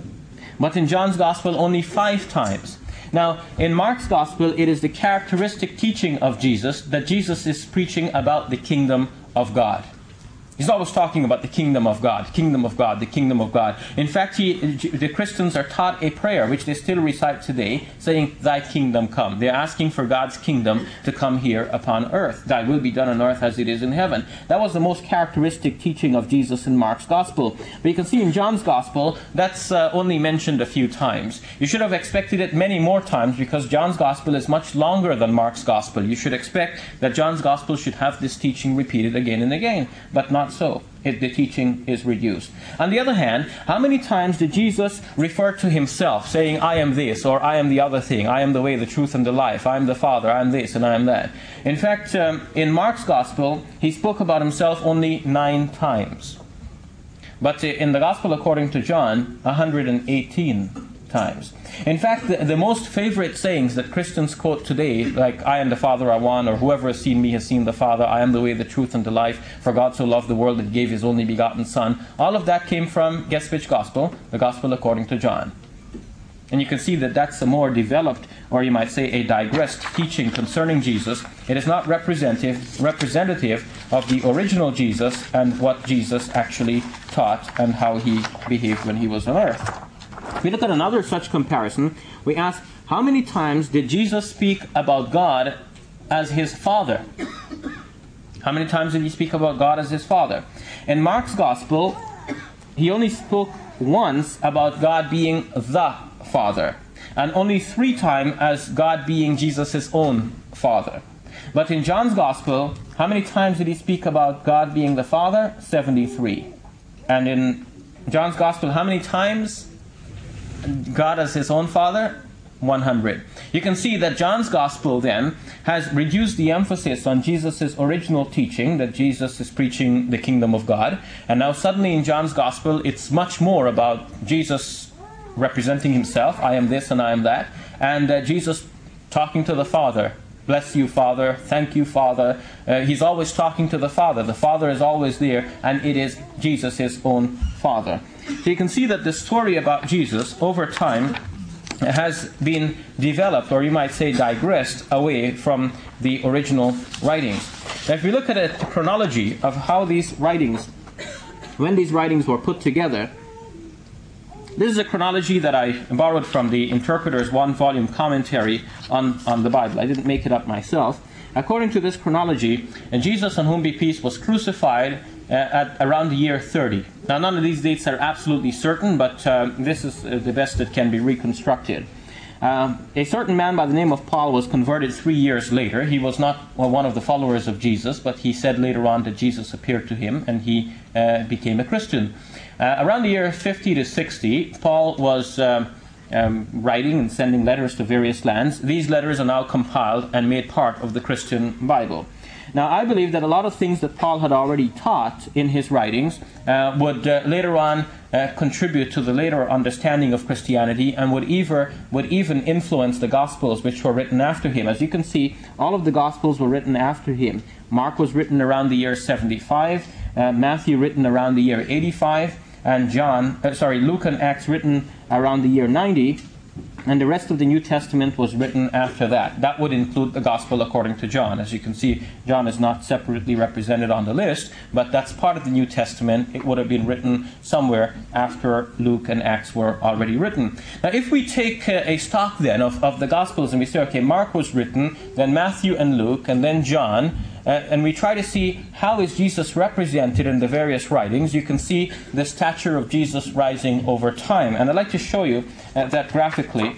[SPEAKER 3] But in John's Gospel, only five times. Now, in Mark's Gospel, it is the characteristic teaching of Jesus that Jesus is preaching about the kingdom of God. He's always talking about the kingdom of God, kingdom of God, the kingdom of God. In fact, he, the Christians are taught a prayer, which they still recite today, saying, "Thy kingdom come." They're asking for God's kingdom to come here upon earth. Thy will be done on earth as it is in heaven. That was the most characteristic teaching of Jesus in Mark's Gospel. But you can see in John's Gospel, that's uh, only mentioned a few times. You should have expected it many more times because John's Gospel is much longer than Mark's Gospel. You should expect that John's Gospel should have this teaching repeated again and again, but not so. It, the teaching is reduced. On the other hand, how many times did Jesus refer to himself, saying, "I am this," or "I am the other thing, I am the way, the truth, and the life, I am the Father, I am this, and I am that"? In fact, um, in Mark's Gospel, he spoke about himself only nine times. But in the Gospel according to John, one hundred eighteen times. In fact, the, the most favorite sayings that Christians quote today, like "I and the Father are one," or "Whoever has seen me has seen the Father," "I am the way, the truth, and the life, for God so loved the world that he gave his only begotten Son," all of that came from, guess which Gospel? The Gospel according to John. And you can see that that's a more developed, or you might say a digressed teaching concerning Jesus. It is not representative, representative of the original Jesus and what Jesus actually taught and how he behaved when he was on earth. If we look at another such comparison, we ask, how many times did Jesus speak about God as his Father? How many times did he speak about God as his Father? In Mark's Gospel, he only spoke once about God being the Father, and only three times as God being Jesus' own Father. But in John's Gospel, how many times did he speak about God being the Father? seventy-three. And in John's Gospel, how many times God as his own Father? one hundred. You can see that John's Gospel then has reduced the emphasis on Jesus' original teaching, that Jesus is preaching the kingdom of God. And now suddenly in John's Gospel, it's much more about Jesus representing himself, "I am this and I am that," and uh, Jesus talking to the Father. "Bless you, Father. Thank you, Father." Uh, he's always talking to the Father. The Father is always there, and it is Jesus, his own Father. So you can see that the story about Jesus over time has been developed, or you might say digressed, away from the original writings. Now, if we look at a chronology of how these writings, when these writings were put together, this is a chronology that I borrowed from the Interpreter's one-volume commentary on, on the Bible. I didn't make it up myself. According to this chronology, Jesus, on whom be peace, was crucified uh, at around the year thirty. Now, none of these dates are absolutely certain, but uh, this is uh, the best that can be reconstructed. Uh, a certain man by the name of Paul was converted three years later. He was not well, one of the followers of Jesus, but he said later on that Jesus appeared to him, and he uh, became a Christian. Uh, around the year fifty to sixty, Paul was um, um, writing and sending letters to various lands. These letters are now compiled and made part of the Christian Bible. Now, I believe that a lot of things that Paul had already taught in his writings uh, would uh, later on uh, contribute to the later understanding of Christianity, and would, either, would even influence the Gospels which were written after him. As you can see, all of the Gospels were written after him. Mark was written around the year seventy-five, uh, Matthew written around the year eighty-five, and John, uh, sorry, Luke and Acts written around the year ninety, and the rest of the New Testament was written after that. That would include the Gospel according to John. As you can see, John is not separately represented on the list, but that's part of the New Testament. It would have been written somewhere after Luke and Acts were already written. Now, if we take uh, a stock then of, of the Gospels and we say, okay, Mark was written, then Matthew and Luke, and then John, Uh, and we try to see how is Jesus represented in the various writings, you can see the stature of Jesus rising over time. And I'd like to show you uh, that graphically.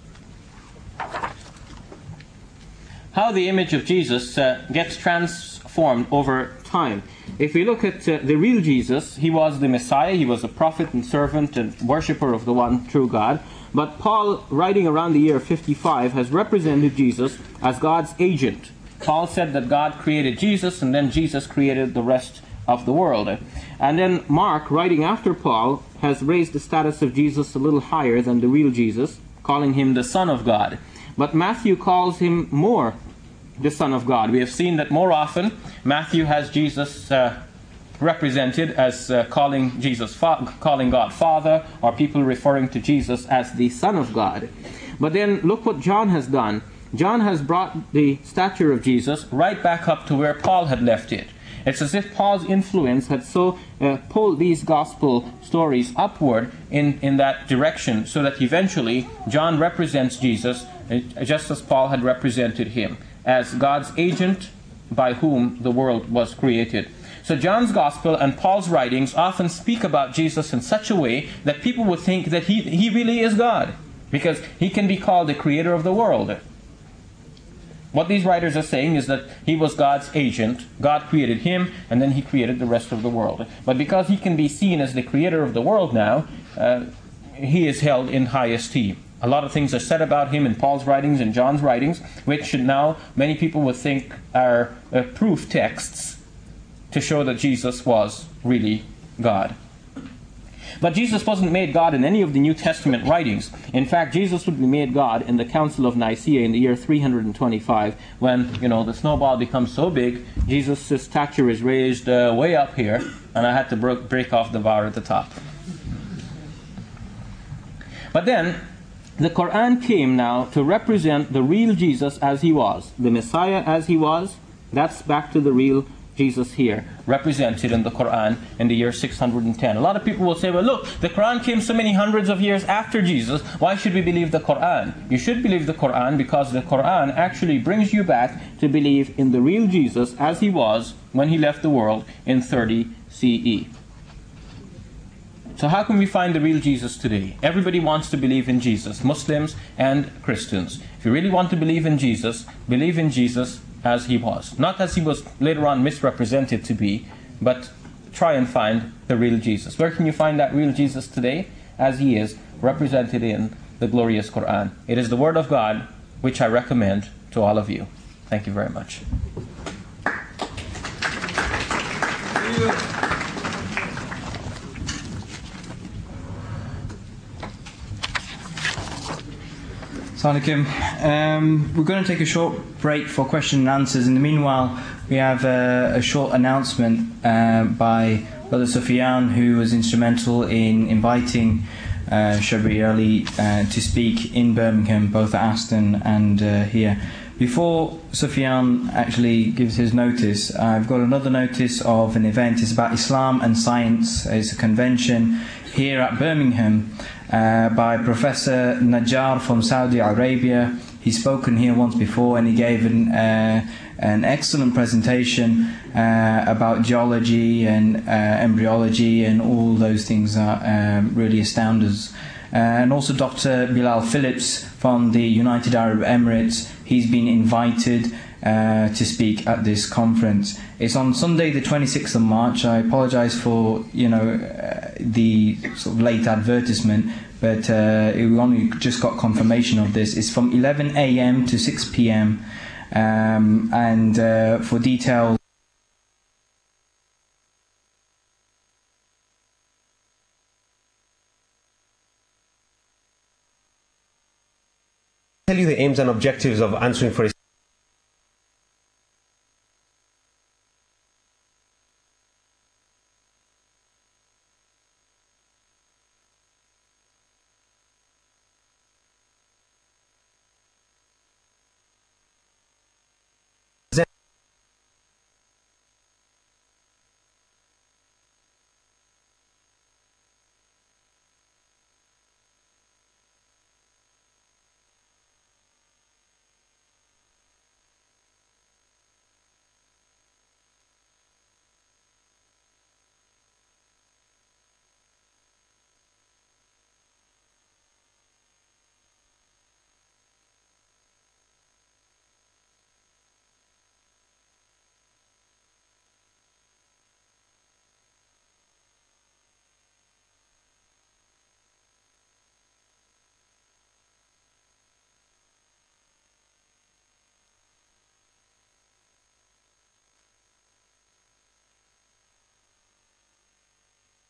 [SPEAKER 3] How the image of Jesus uh, gets transformed transformed over time. If we look at uh, the real Jesus, he was the Messiah, he was a prophet and servant and worshipper of the one true God. But Paul, writing around the year fifty-five, has represented Jesus as God's agent. Paul said that God created Jesus, and then Jesus created the rest of the world. And then Mark, writing after Paul, has raised the status of Jesus a little higher than the real Jesus, calling him the Son of God. But Matthew calls him more the Son of God. We have seen that more often Matthew has Jesus uh, represented as uh, calling Jesus, fa- calling God Father, or people referring to Jesus as the Son of God. But then look what John has done. John has brought the stature of Jesus right back up to where Paul had left it. It's as if Paul's influence had so uh, pulled these gospel stories upward in, in that direction, so that eventually John represents Jesus uh, just as Paul had represented him, as God's agent by whom the world was created. So John's gospel and Paul's writings often speak about Jesus in such a way that people would think that he, he really is God, because he can be called the creator of the world. What these writers are saying is that he was God's agent. God created him, and then he created the rest of the world. But because he can be seen as the creator of the world now, uh, he is held in high esteem. A lot of things are said about him in Paul's writings and John's writings, which now many people would think are uh, proof texts to show that Jesus was really God. But Jesus wasn't made God in any of the New Testament writings. In fact, Jesus would be made God in the Council of Nicaea in the year three hundred twenty-five, when, you know, the snowball becomes so big, Jesus' stature is raised uh, way up here, and I had to bro- break off the bar at the top. But then, the Quran came now to represent the real Jesus as he was, the Messiah as he was. That's back to the real Jesus here, represented in the Quran in the year six hundred ten. A lot of people will say, well, look, the Quran came so many hundreds of years after Jesus. Why should we believe the Quran? You should believe the Quran because the Quran actually brings you back to believe in the real Jesus as he was when he left the world in thirty C E. So how can we find the real Jesus today? Everybody wants to believe in Jesus, Muslims and Christians. If you really want to believe in Jesus, believe in Jesus as he was. Not as he was later on misrepresented to be, but try and find the real Jesus. Where can you find that real Jesus today? As he is represented in the glorious Quran. It is the Word of God, which I recommend to all of you. Thank you very much.
[SPEAKER 1] Assalamualaikum. Um, we're going to take a short break for question and answers. In the meanwhile, we have a, a short announcement uh, by Brother Sufyan, who was instrumental in inviting uh, Shabri Ali uh, to speak in Birmingham, both at Aston and uh, here. Before Sufyan actually gives his notice, I've got another notice of an event. It's about Islam and science. It's a convention here at Birmingham uh, by Professor Najjar from Saudi Arabia. He's spoken here once before, and he gave an, uh, an excellent presentation uh, about geology and uh, embryology and all those things that um, really astound us. Uh, and also Doctor Bilal Phillips from the United Arab Emirates. He's been invited uh, to speak at this conference. It's on Sunday the twenty-sixth of March. I apologise for you know uh, the sort of late advertisement, but uh, we only just got confirmation of this. It's from eleven A M to six P M um, and uh, for details
[SPEAKER 5] tell you the aims and objectives of answering for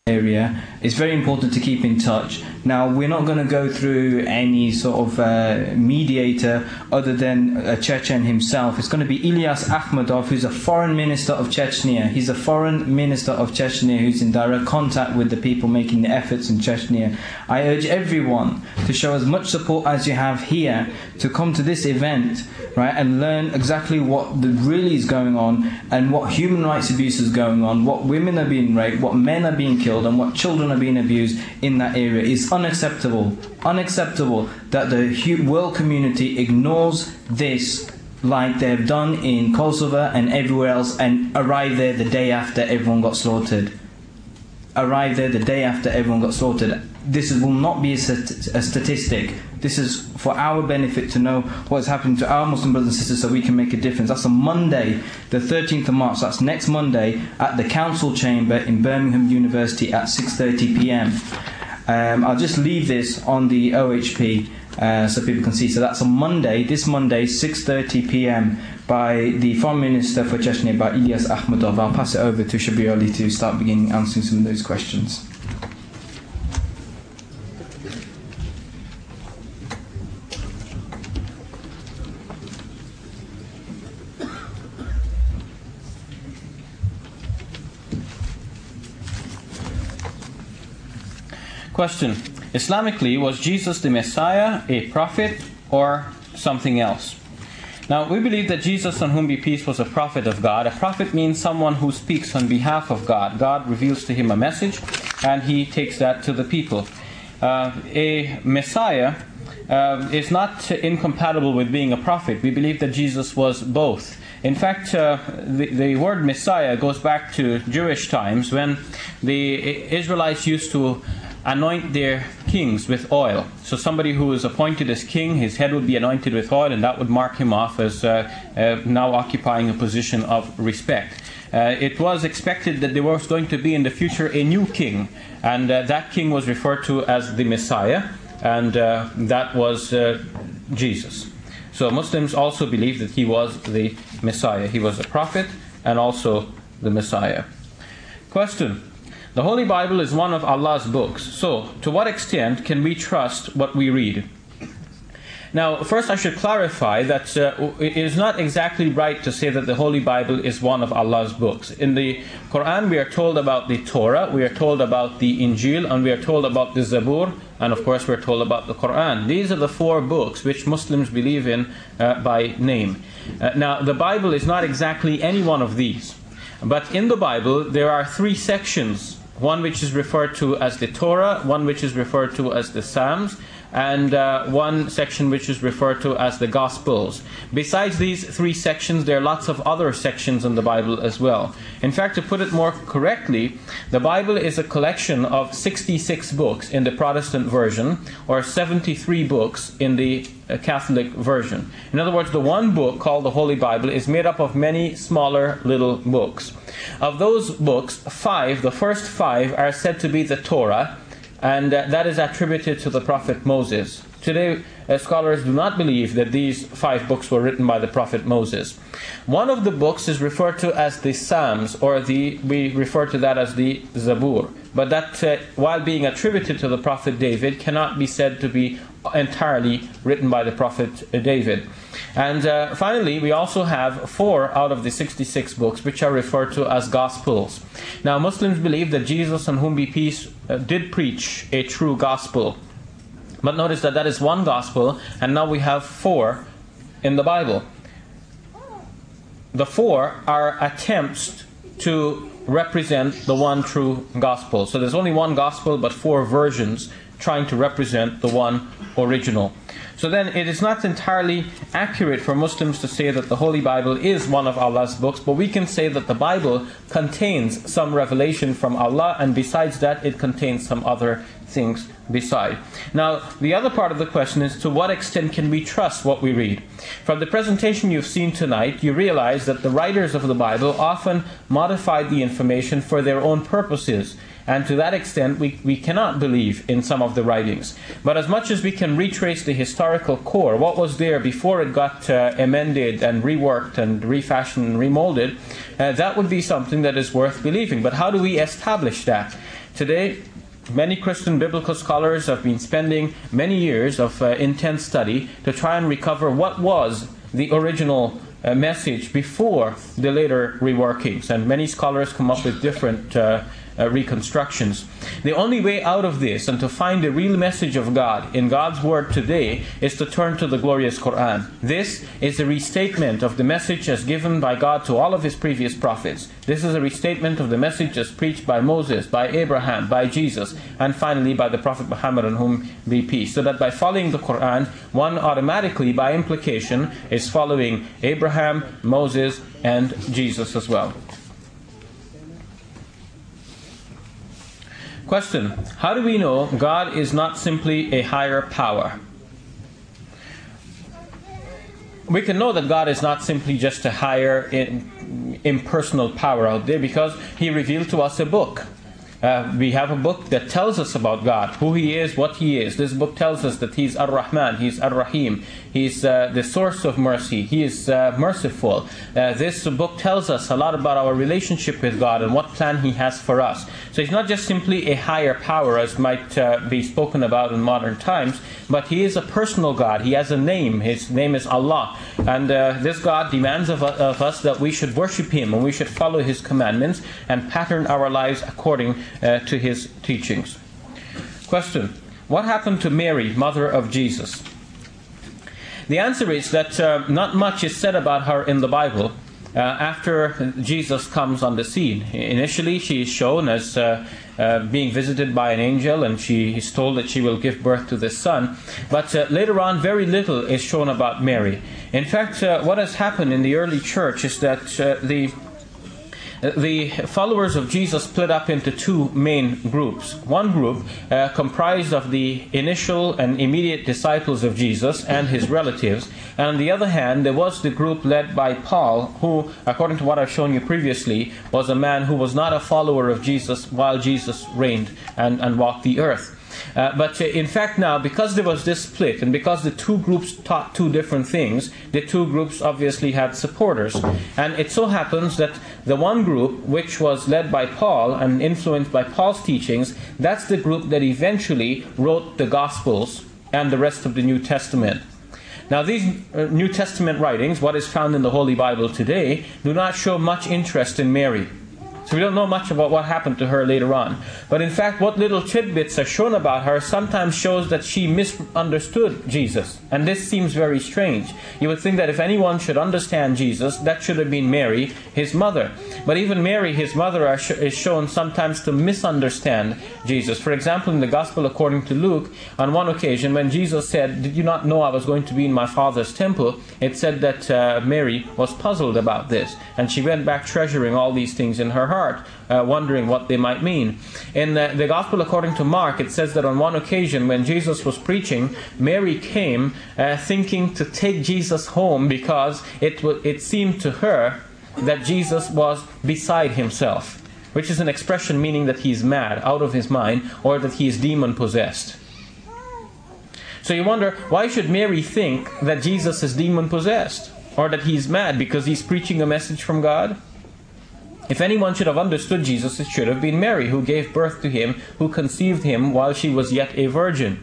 [SPEAKER 1] area. It's very important to keep in touch. Now, we're not going to go through any sort of uh, mediator other than uh, Chechen himself. It's going to be Ilyas Akhmedov, who's a foreign minister of Chechnya. He's a foreign minister of Chechnya who's in direct contact with the people making the efforts in Chechnya. I urge everyone to show as much support as you have here to come to this event, right, and learn exactly what the, really is going on and what human rights abuse is going on, what women are being raped, what men are being killed, and what children are being abused in that area. It's unacceptable, unacceptable that the world community ignores this like they've done in Kosovo and everywhere else, and arrive there the day after everyone got slaughtered. Arrive there the day after everyone got slaughtered. This is, will not be a, stat- a statistic. This is for our benefit to know what's happening to our Muslim brothers and sisters so we can make a difference. That's on Monday, the thirteenth of March. That's next Monday at the Council Chamber in Birmingham University at six thirty p m. Um, I'll just leave this on the O H P uh, so people can see. So that's on Monday, this Monday, six thirty p m by the Foreign Minister for Chechnya, by Ilyas Akhmedov. I'll pass it over to Shabir Ali to start beginning answering some of those questions.
[SPEAKER 3] Question. Islamically, was Jesus the Messiah, a prophet, or something else? Now, we believe that Jesus, on whom be peace, was a prophet of God. A prophet means someone who speaks on behalf of God. God reveals to him a message, and he takes that to the people. Uh, a Messiah uh, is not incompatible with being a prophet. We believe that Jesus was both. In fact, uh, the, the word Messiah goes back to Jewish times when the Israelites used to anoint their kings with oil. So somebody who is appointed as king, his head would be anointed with oil, and that would mark him off as uh, uh, now occupying a position of respect. Uh, it was expected that there was going to be in the future a new king, and uh, that king was referred to as the Messiah, and uh, that was uh, Jesus. So Muslims also believe that he was the Messiah. He was a prophet and also the Messiah. Question. The Holy Bible is one of Allah's books. So, to what extent can we trust what we read? Now, first I should clarify that uh, it is not exactly right to say that the Holy Bible is one of Allah's books. In the Quran we are told about the Torah, we are told about the Injil, and we are told about the Zabur, and of course we are told about the Quran. These are the four books which Muslims believe in uh, by name. Uh, now, the Bible is not exactly any one of these. But in the Bible there are three sections. One which is referred to as the Torah, one which is referred to as the Psalms, and uh, one section which is referred to as the Gospels. Besides these three sections, there are lots of other sections in the Bible as well. In fact, to put it more correctly, the Bible is a collection of sixty-six books in the Protestant version, or seventy-three books in the uh, Catholic version. In other words, the one book called the Holy Bible is made up of many smaller little books. Of those books, five, the first five, are said to be the Torah, and uh, that is attributed to the prophet Moses. Today, uh, scholars do not believe that these five books were written by the prophet Moses. One of the books is referred to as the Psalms, or the we refer to that as the Zabur. But that, uh, while being attributed to the prophet David, cannot be said to be entirely written by the prophet David. And uh, finally, we also have four out of the sixty-six books which are referred to as Gospels. Now, Muslims believe that Jesus, on whom be peace, uh, did preach a true gospel. But notice that that is one gospel, and now we have four in the Bible. The four are attempts to represent the one true gospel. So there's only one gospel, but four versions trying to represent the one original. So then it is not entirely accurate for Muslims to say that the Holy Bible is one of Allah's books, but we can say that the Bible contains some revelation from Allah, and besides that it contains some other things beside. Now, the other part of the question is, to what extent can we trust what we read? From the presentation you've seen tonight, you realize that the writers of the Bible often modified the information for their own purposes. And to that extent, we, we cannot believe in some of the writings. But as much as we can retrace the historical core, what was there before it got uh, amended and reworked and refashioned and remolded, uh, that would be something that is worth believing. But how do we establish that? Today, many Christian biblical scholars have been spending many years of uh, intense study to try and recover what was the original uh, message before the later reworkings. And many scholars come up with different uh, uh, reconstructions. The only way out of this and to find the real message of God in God's Word today is to turn to the glorious Quran. This is a restatement of the message as given by God to all of His previous prophets. This is a restatement of the message as preached by Moses, by Abraham, by Jesus, and finally by the Prophet Muhammad, on whom be peace. So that by following the Quran, one automatically, by implication, is following Abraham, Moses, and Jesus as well. Question: how do we know God is not simply a higher power? We can know that God is not simply just a higher in, impersonal power out there because He revealed to us a book. Uh, we have a book that tells us about God, who He is, what He is. This book tells us that He's Ar-Rahman, He's Ar-Rahim, He's uh, the source of mercy, He is uh, merciful. Uh, this book tells us a lot about our relationship with God and what plan He has for us. So He's not just simply a higher power as might uh, be spoken about in modern times, but He is a personal God. He has a name. His name is Allah. And uh, this God demands of, of us that we should worship Him and we should follow His commandments and pattern our lives according Uh, to His teachings. Question: what happened to Mary, mother of Jesus? The answer is that uh, not much is said about her in the Bible uh, after Jesus comes on the scene. Initially, she is shown as uh, uh, being visited by an angel, and she is told that she will give birth to this son. But uh, later on, very little is shown about Mary. In fact, uh, what has happened in the early church is that uh, the The followers of Jesus split up into two main groups. One group uh, comprised of the initial and immediate disciples of Jesus and His relatives. And on the other hand, there was the group led by Paul, who, according to what I've shown you previously, was a man who was not a follower of Jesus while Jesus reigned and, and walked the earth. Uh, but uh, in fact now, because there was this split, and because the two groups taught two different things, the two groups obviously had supporters. And it so happens that the one group, which was led by Paul and influenced by Paul's teachings, that's the group that eventually wrote the Gospels and the rest of the New Testament. Now these uh, New Testament writings, what is found in the Holy Bible today, do not show much interest in Mary. So we don't know much about what happened to her later on. But in fact, what little tidbits are shown about her sometimes shows that she misunderstood Jesus. And this seems very strange. You would think that if anyone should understand Jesus, that should have been Mary, His mother. But even Mary, His mother, are sh- is shown sometimes to misunderstand Jesus. For example, in the Gospel according to Luke, on one occasion when Jesus said, "Did you not know I was going to be in my Father's temple?" it said that uh, Mary was puzzled about this. And she went back treasuring all these things in her heart. Heart, uh, wondering what they might mean. In the, the Gospel according to Mark, it says that on one occasion when Jesus was preaching, Mary came uh, thinking to take Jesus home because it, w- it seemed to her that Jesus was beside Himself, which is an expression meaning that He's mad, out of His mind, or that He is demon-possessed. So you wonder, why should Mary think that Jesus is demon-possessed, or that He's mad because He's preaching a message from God? If anyone should have understood Jesus, it should have been Mary, who gave birth to Him, who conceived Him while she was yet a virgin.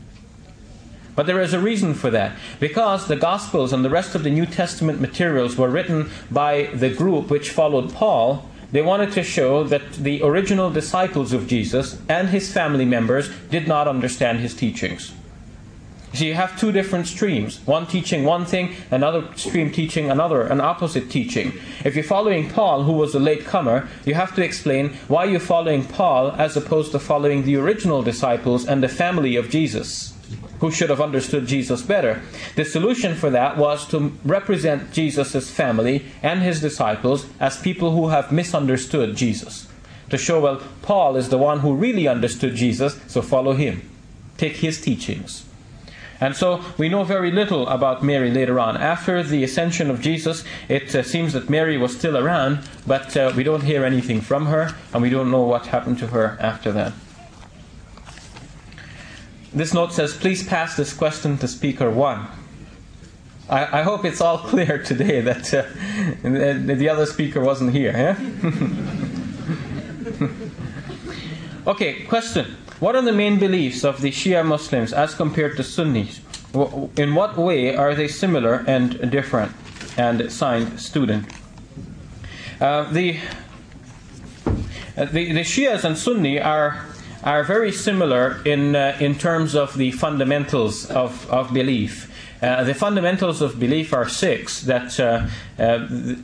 [SPEAKER 3] But there is a reason for that. Because the Gospels and the rest of the New Testament materials were written by the group which followed Paul, they wanted to show that the original disciples of Jesus and His family members did not understand His teachings. So you have two different streams, one teaching one thing, another stream teaching another, an opposite teaching. If you're following Paul, who was a latecomer, you have to explain why you're following Paul as opposed to following the original disciples and the family of Jesus, who should have understood Jesus better. The solution for that was to represent Jesus' family and His disciples as people who have misunderstood Jesus. To show, well, Paul is the one who really understood Jesus, so follow him. Take his teachings. And so we know very little about Mary later on. After the ascension of Jesus, it uh, seems that Mary was still around, but uh, we don't hear anything from her, and we don't know what happened to her after that. This note says, please pass this question to speaker one. I, I hope it's all clear today that uh, the other speaker wasn't here. Yeah? Okay, question. What are the main beliefs of the Shia Muslims as compared to Sunnis? In what way are they similar and different? And signed, student. Uh, the, uh, the the Shias and Sunni are are very similar in uh, in terms of the fundamentals of, of belief. Uh, the fundamentals of belief are six. That uh, uh,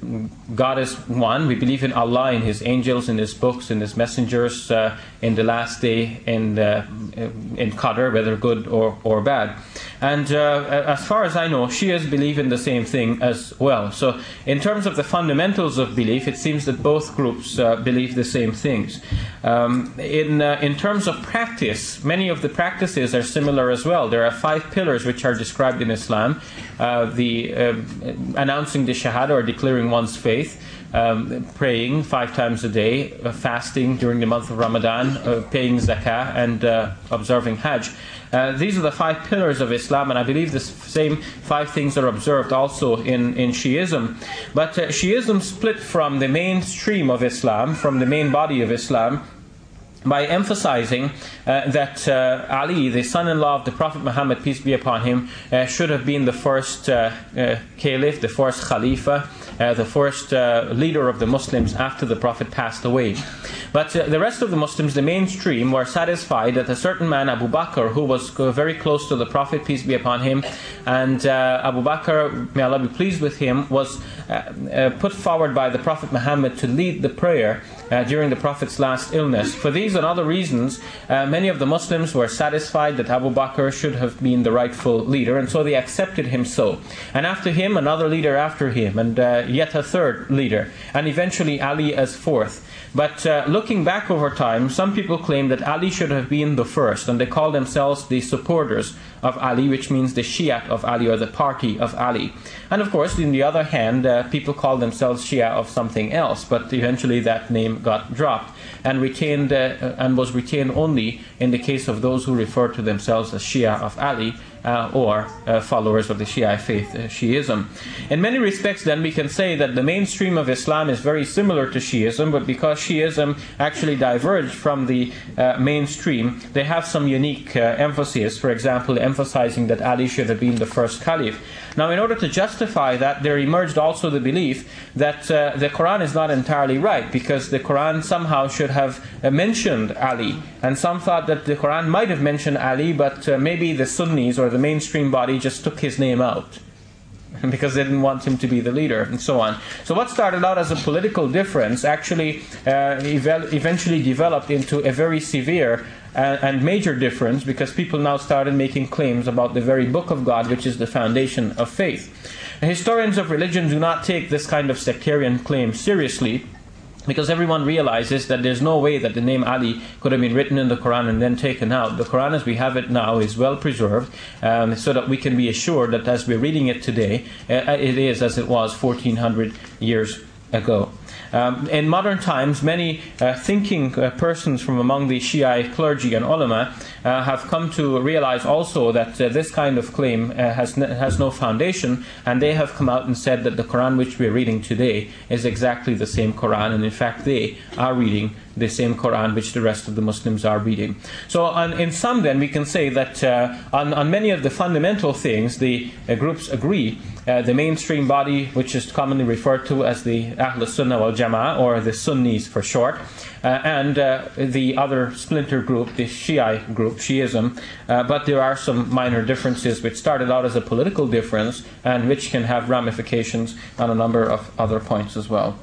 [SPEAKER 3] God is one. We believe in Allah, in His angels, in His books, in His messengers, uh, in the last day, in uh, in Qadr, whether good or, or bad. And uh, as far as I know, Shias believe in the same thing as well. So in terms of the fundamentals of belief, it seems that both groups uh, believe the same things. Um, in, uh, in terms of practice, many of the practices are similar as well. There are five pillars which are described in Islam. Uh, the uh, announcing the Shahada, or declaring one's faith. Um, praying five times a day, uh, fasting during the month of Ramadan, uh, paying zakah, and uh, observing Hajj. Uh, these are the five pillars of Islam, and I believe the same five things are observed also in, in Shiism. But uh, Shiism split from the mainstream of Islam, from the main body of Islam, by emphasizing uh, that uh, Ali, the son-in-law of the Prophet Muhammad, peace be upon him, uh, should have been the first uh, uh, caliph, the first khalifa, uh, the first uh, leader of the Muslims after the Prophet passed away. But uh, the rest of the Muslims, the mainstream, were satisfied that a certain man, Abu Bakr, who was very close to the Prophet, peace be upon him, and uh, Abu Bakr, may Allah be pleased with him, was uh, uh, put forward by the Prophet Muhammad to lead the prayer uh, during the Prophet's last illness. For these and other reasons, uh, many of the Muslims were satisfied that Abu Bakr should have been the rightful leader, and so they accepted him so. And after him, another leader after him, and uh, yet a third leader, and eventually Ali as fourth. But uh, looking back over time, some people claim that Ali should have been the first, and they call themselves the supporters of Ali, which means the Shia of Ali, or the party of Ali. And of course, on the other hand, uh, people call themselves Shia of something else, but eventually that name got dropped and retained uh, and was retained only in the case of those who refer to themselves as Shia of Ali, Uh, or uh, followers of the Shia faith, uh, Shiism. In many respects, then, we can say that the mainstream of Islam is very similar to Shiism, but because Shiism actually diverged from the uh, mainstream, they have some unique uh, emphasis. For example, emphasizing that Ali should have been the first caliph. Now, in order to justify that, there emerged also the belief that uh, the Quran is not entirely right, because the Quran somehow should have uh, mentioned Ali. And some thought that the Quran might have mentioned Ali, but uh, maybe the Sunnis or the mainstream body just took his name out because they didn't want him to be the leader, and so on. So what started out as a political difference actually uh, ev- eventually developed into a very severe uh, and major difference, because people now started making claims about the very book of God, which is the foundation of faith. And historians of religion do not take this kind of sectarian claim seriously, because everyone realizes that there's no way that the name Ali could have been written in the Quran and then taken out. The Quran as we have it now is well preserved, um, so that we can be assured that as we're reading it today, uh, it is as it was fourteen hundred years ago. Um, in modern times, many uh, thinking uh, persons from among the Shia clergy and ulama uh, have come to realize also that uh, this kind of claim uh, has, n- has no foundation, and they have come out and said that the Quran which we're reading today is exactly the same Quran, and in fact they are reading the same Quran which the rest of the Muslims are reading. So on, in sum then, we can say that uh, on, on many of the fundamental things the uh, groups agree. Uh, the mainstream body, which is commonly referred to as the Ahl Sunnah wal Jama'ah, or the Sunnis for short, uh, and uh, the other splinter group, the Shia group, Shiism, uh, but there are some minor differences which started out as a political difference and which can have ramifications on a number of other points as well.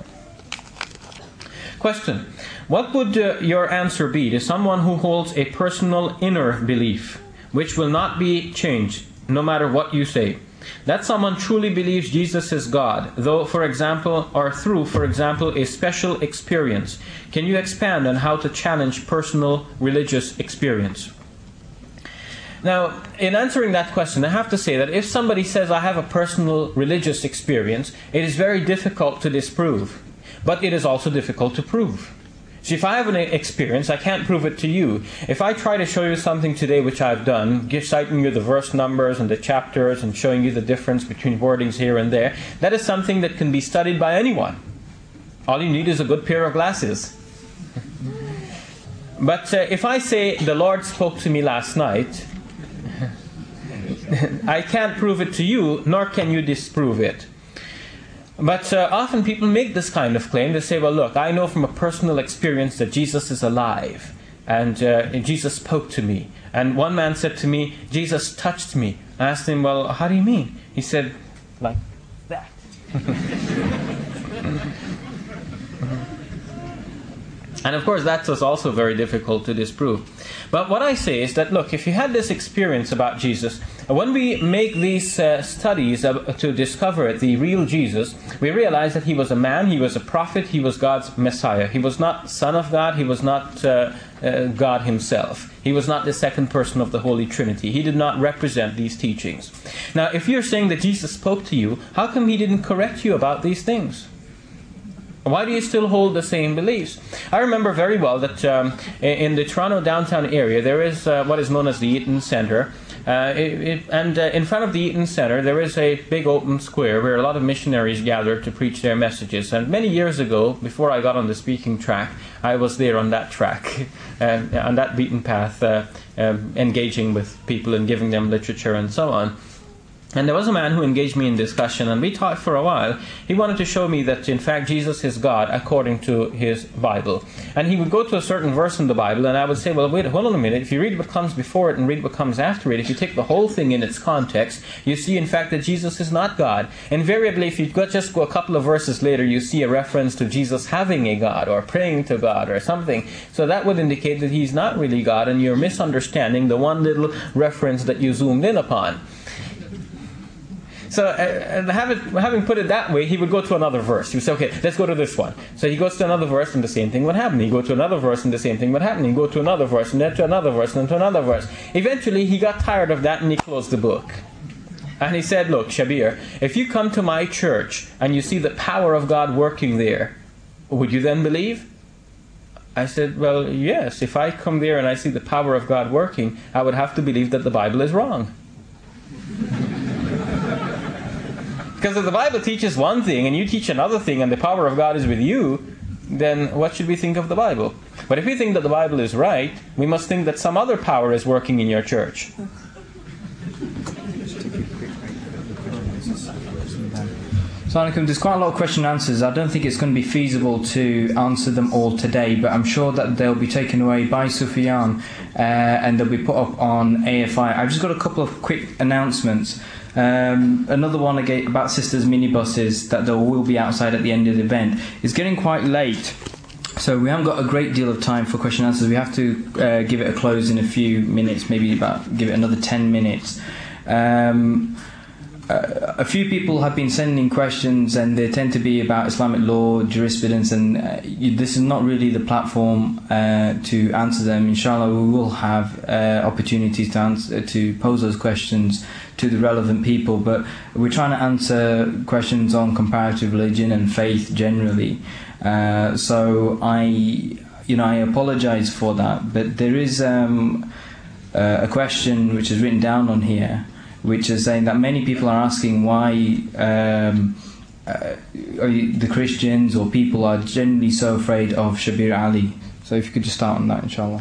[SPEAKER 3] Question: what would uh, your answer be to someone who holds a personal inner belief which will not be changed no matter what you say? That someone truly believes Jesus is God, though, for example, or through, for example, a special experience. Can you expand on how to challenge personal religious experience? Now, in answering that question, I have to say that if somebody says, I have a personal religious experience, it is very difficult to disprove, but it is also difficult to prove. So if I have an experience, I can't prove it to you. If I try to show you something today which I've done, citing you the verse numbers and the chapters and showing you the difference between wordings here and there, that is something that can be studied by anyone. All you need is a good pair of glasses. But uh, if I say the Lord spoke to me last night, I can't prove it to you, nor can you disprove it. But uh, often people make this kind of claim. They say, well, look, I know from a personal experience that Jesus is alive, and, uh, and Jesus spoke to me. And one man said to me, Jesus touched me. I asked him, well, how do you mean? He said, like that. And of course, that was also very difficult to disprove. But what I say is that, look, if you had this experience about Jesus, when we make these uh, studies uh, to discover the real Jesus, we realize that he was a man, he was a prophet, he was God's Messiah. He was not Son of God, he was not uh, uh, God himself. He was not the second person of the Holy Trinity. He did not represent these teachings. Now, if you're saying that Jesus spoke to you, how come he didn't correct you about these things? Why do you still hold the same beliefs? I remember very well that um, in the Toronto downtown area there is uh, what is known as the Eaton Centre. Uh, it, it, and uh, in front of the Eaton Centre there is a big open square where a lot of missionaries gather to preach their messages. And many years ago, before I got on the speaking track, I was there on that track, uh, on that beaten path, uh, uh, engaging with people and giving them literature and so on. And there was a man who engaged me in discussion, and we talked for a while. He wanted to show me that, in fact, Jesus is God according to his Bible. And he would go to a certain verse in the Bible, and I would say, well, wait, hold on a minute. If you read what comes before it and read what comes after it, if you take the whole thing in its context, you see, in fact, that Jesus is not God. Invariably, if you just go a couple of verses later, you see a reference to Jesus having a God, or praying to God, or something. So that would indicate that he's not really God, and you're misunderstanding the one little reference that you zoomed in upon. So uh, having, having put it that way, he would go to another verse. He would say, okay, let's go to this one. So he goes to another verse and the same thing would happen. He'd go to another verse and the same thing would happen. He'd go to another verse and then to another verse and then to another verse. Eventually, he got tired of that and he closed the book. And he said, look, Shabir, if you come to my church and you see the power of God working there, would you then believe? I said, well, yes. If I come there and I see the power of God working, I would have to believe that the Bible is wrong. Because if the Bible teaches one thing and you teach another thing and the power of God is with you, then what should we think of the Bible? But if we think that the Bible is right, we must think that some other power is working in your church.
[SPEAKER 1] So, Anakim, there's quite a lot of question and answers. I don't think it's going to be feasible to answer them all today, but I'm sure that they'll be taken away by Sufyan uh, and they'll be put up on A F I. I've just got a couple of quick announcements. Um, another one again about Sisters minibuses that there will be outside at the end of the event. It's getting quite late, so we haven't got a great deal of time for question and answers. We have to uh, give it a close in a few minutes, maybe about give it another ten minutes. Um, uh, a few people have been sending questions, and they tend to be about Islamic law, jurisprudence, and uh, you, this is not really the platform uh, to answer them. Inshallah, we will have uh, opportunities to answer, to pose those questions to the relevant people, but we're trying to answer questions on comparative religion and faith generally. Uh, so I, you know, I apologize for that, but there is um, uh, a question which is written down on here, which is saying that many people are asking why um, uh, the Christians or people are generally so afraid of Shabir Ali. So if you could just start on that, inshallah.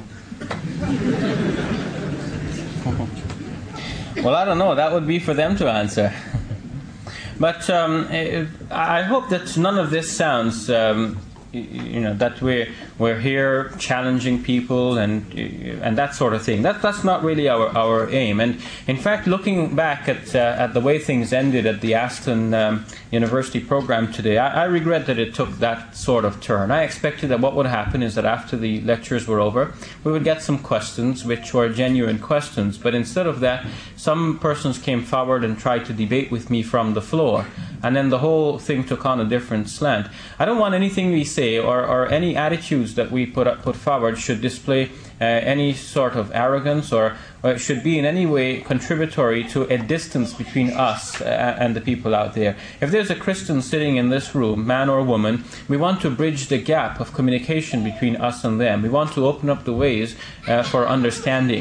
[SPEAKER 3] Well, I don't know. That would be for them to answer. But um, I hope that none of this sounds, um, you know, that we're we're here challenging people and and that sort of thing. That that's not really our, our aim. And in fact, looking back at uh, at the way things ended at the Aston um, University program today, I, I regret that it took that sort of turn. I expected that what would happen is that after the lectures were over, we would get some questions which were genuine questions. But instead of that, some persons came forward and tried to debate with me from the floor. And then the whole thing took on a different slant. I don't want anything we say or, or any attitudes that we put up, put forward should display uh, any sort of arrogance or, or should be in any way contributory to a distance between us uh, and the people out there. If there's a Christian sitting in this room, man or woman, we want to bridge the gap of communication between us and them. We want to open up the ways uh, for understanding.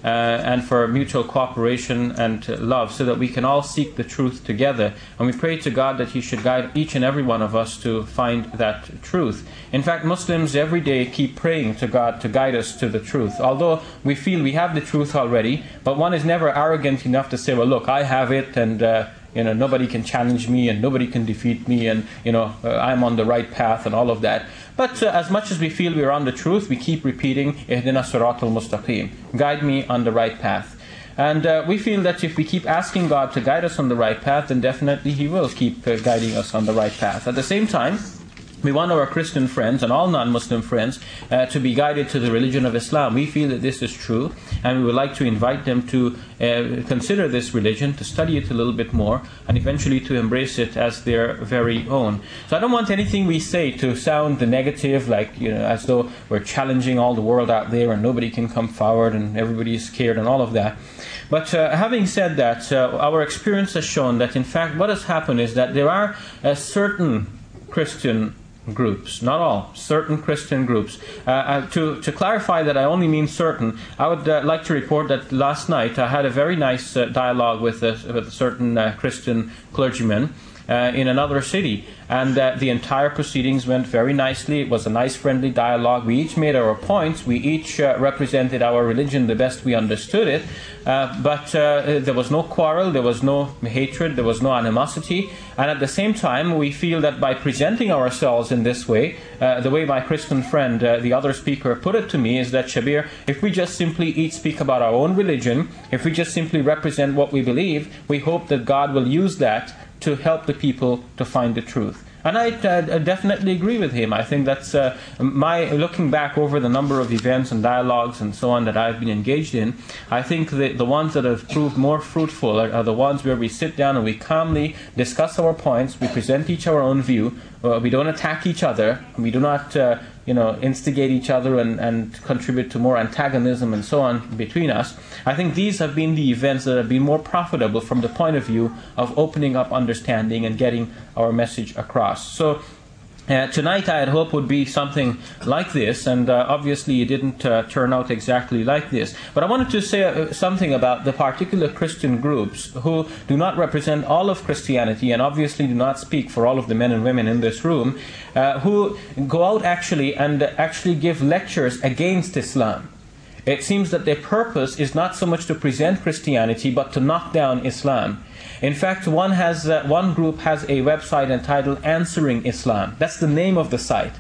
[SPEAKER 3] uh, and for mutual cooperation and uh, love, so that we can all seek the truth together. And we pray to God that He should guide each and every one of us to find that truth. In fact, Muslims every day keep praying to God to guide us to the truth. Although we feel we have the truth already, but one is never arrogant enough to say, well, look, I have it, and uh, you know, nobody can challenge me, and nobody can defeat me, and you know, uh, I'm on the right path, and all of that. But uh, as much as we feel we're on the truth, we keep repeating, Ihdina Siratal Mustaqim, guide me on the right path. And uh, we feel that if we keep asking God to guide us on the right path, then definitely He will keep uh, guiding us on the right path. At the same time, we want our Christian friends and all non-Muslim friends uh, to be guided to the religion of Islam. We feel that this is true, and we would like to invite them to uh, consider this religion, to study it a little bit more, and eventually to embrace it as their very own. So I don't want anything we say to sound the negative, like, you know, as though we're challenging all the world out there and nobody can come forward and everybody is scared and all of that. But uh, having said that, uh, our experience has shown that in fact what has happened is that there are uh, certain Christian groups, not all, certain Christian groups. Uh, uh, to, to clarify that I only mean certain, I would uh, like to report that last night I had a very nice uh, dialogue with a, with a certain uh, Christian clergyman uh, in another city, and uh, the entire proceedings went very nicely. It was a nice, friendly dialogue. We each made our points. We each uh, represented our religion the best we understood it, uh, but uh, there was no quarrel, there was no hatred, there was no animosity. And at the same time, we feel that by presenting ourselves in this way, uh, the way my Christian friend, uh, the other speaker, put it to me is that, Shabir, if we just simply each speak about our own religion, if we just simply represent what we believe, we hope that God will use that to help the people to find the truth. And I uh, definitely agree with him. I think that's uh, my, looking back over the number of events and dialogues and so on that I've been engaged in, I think the, the ones that have proved more fruitful are, are the ones where we sit down and we calmly discuss our points, we present each our own view, uh, we don't attack each other, we do not uh, you know, instigate each other and, and contribute to more antagonism and so on between us. I think these have been the events that have been more profitable from the point of view of opening up understanding and getting our message across. So Uh, tonight I had hoped would be something like this, and uh, obviously it didn't uh, turn out exactly like this. But I wanted to say uh, something about the particular Christian groups who do not represent all of Christianity, and obviously do not speak for all of the men and women in this room, uh, who go out actually and actually give lectures against Islam. It seems that their purpose is not so much to present Christianity, but to knock down Islam. In fact, one has uh, one group has a website entitled Answering Islam. That's the name of the site.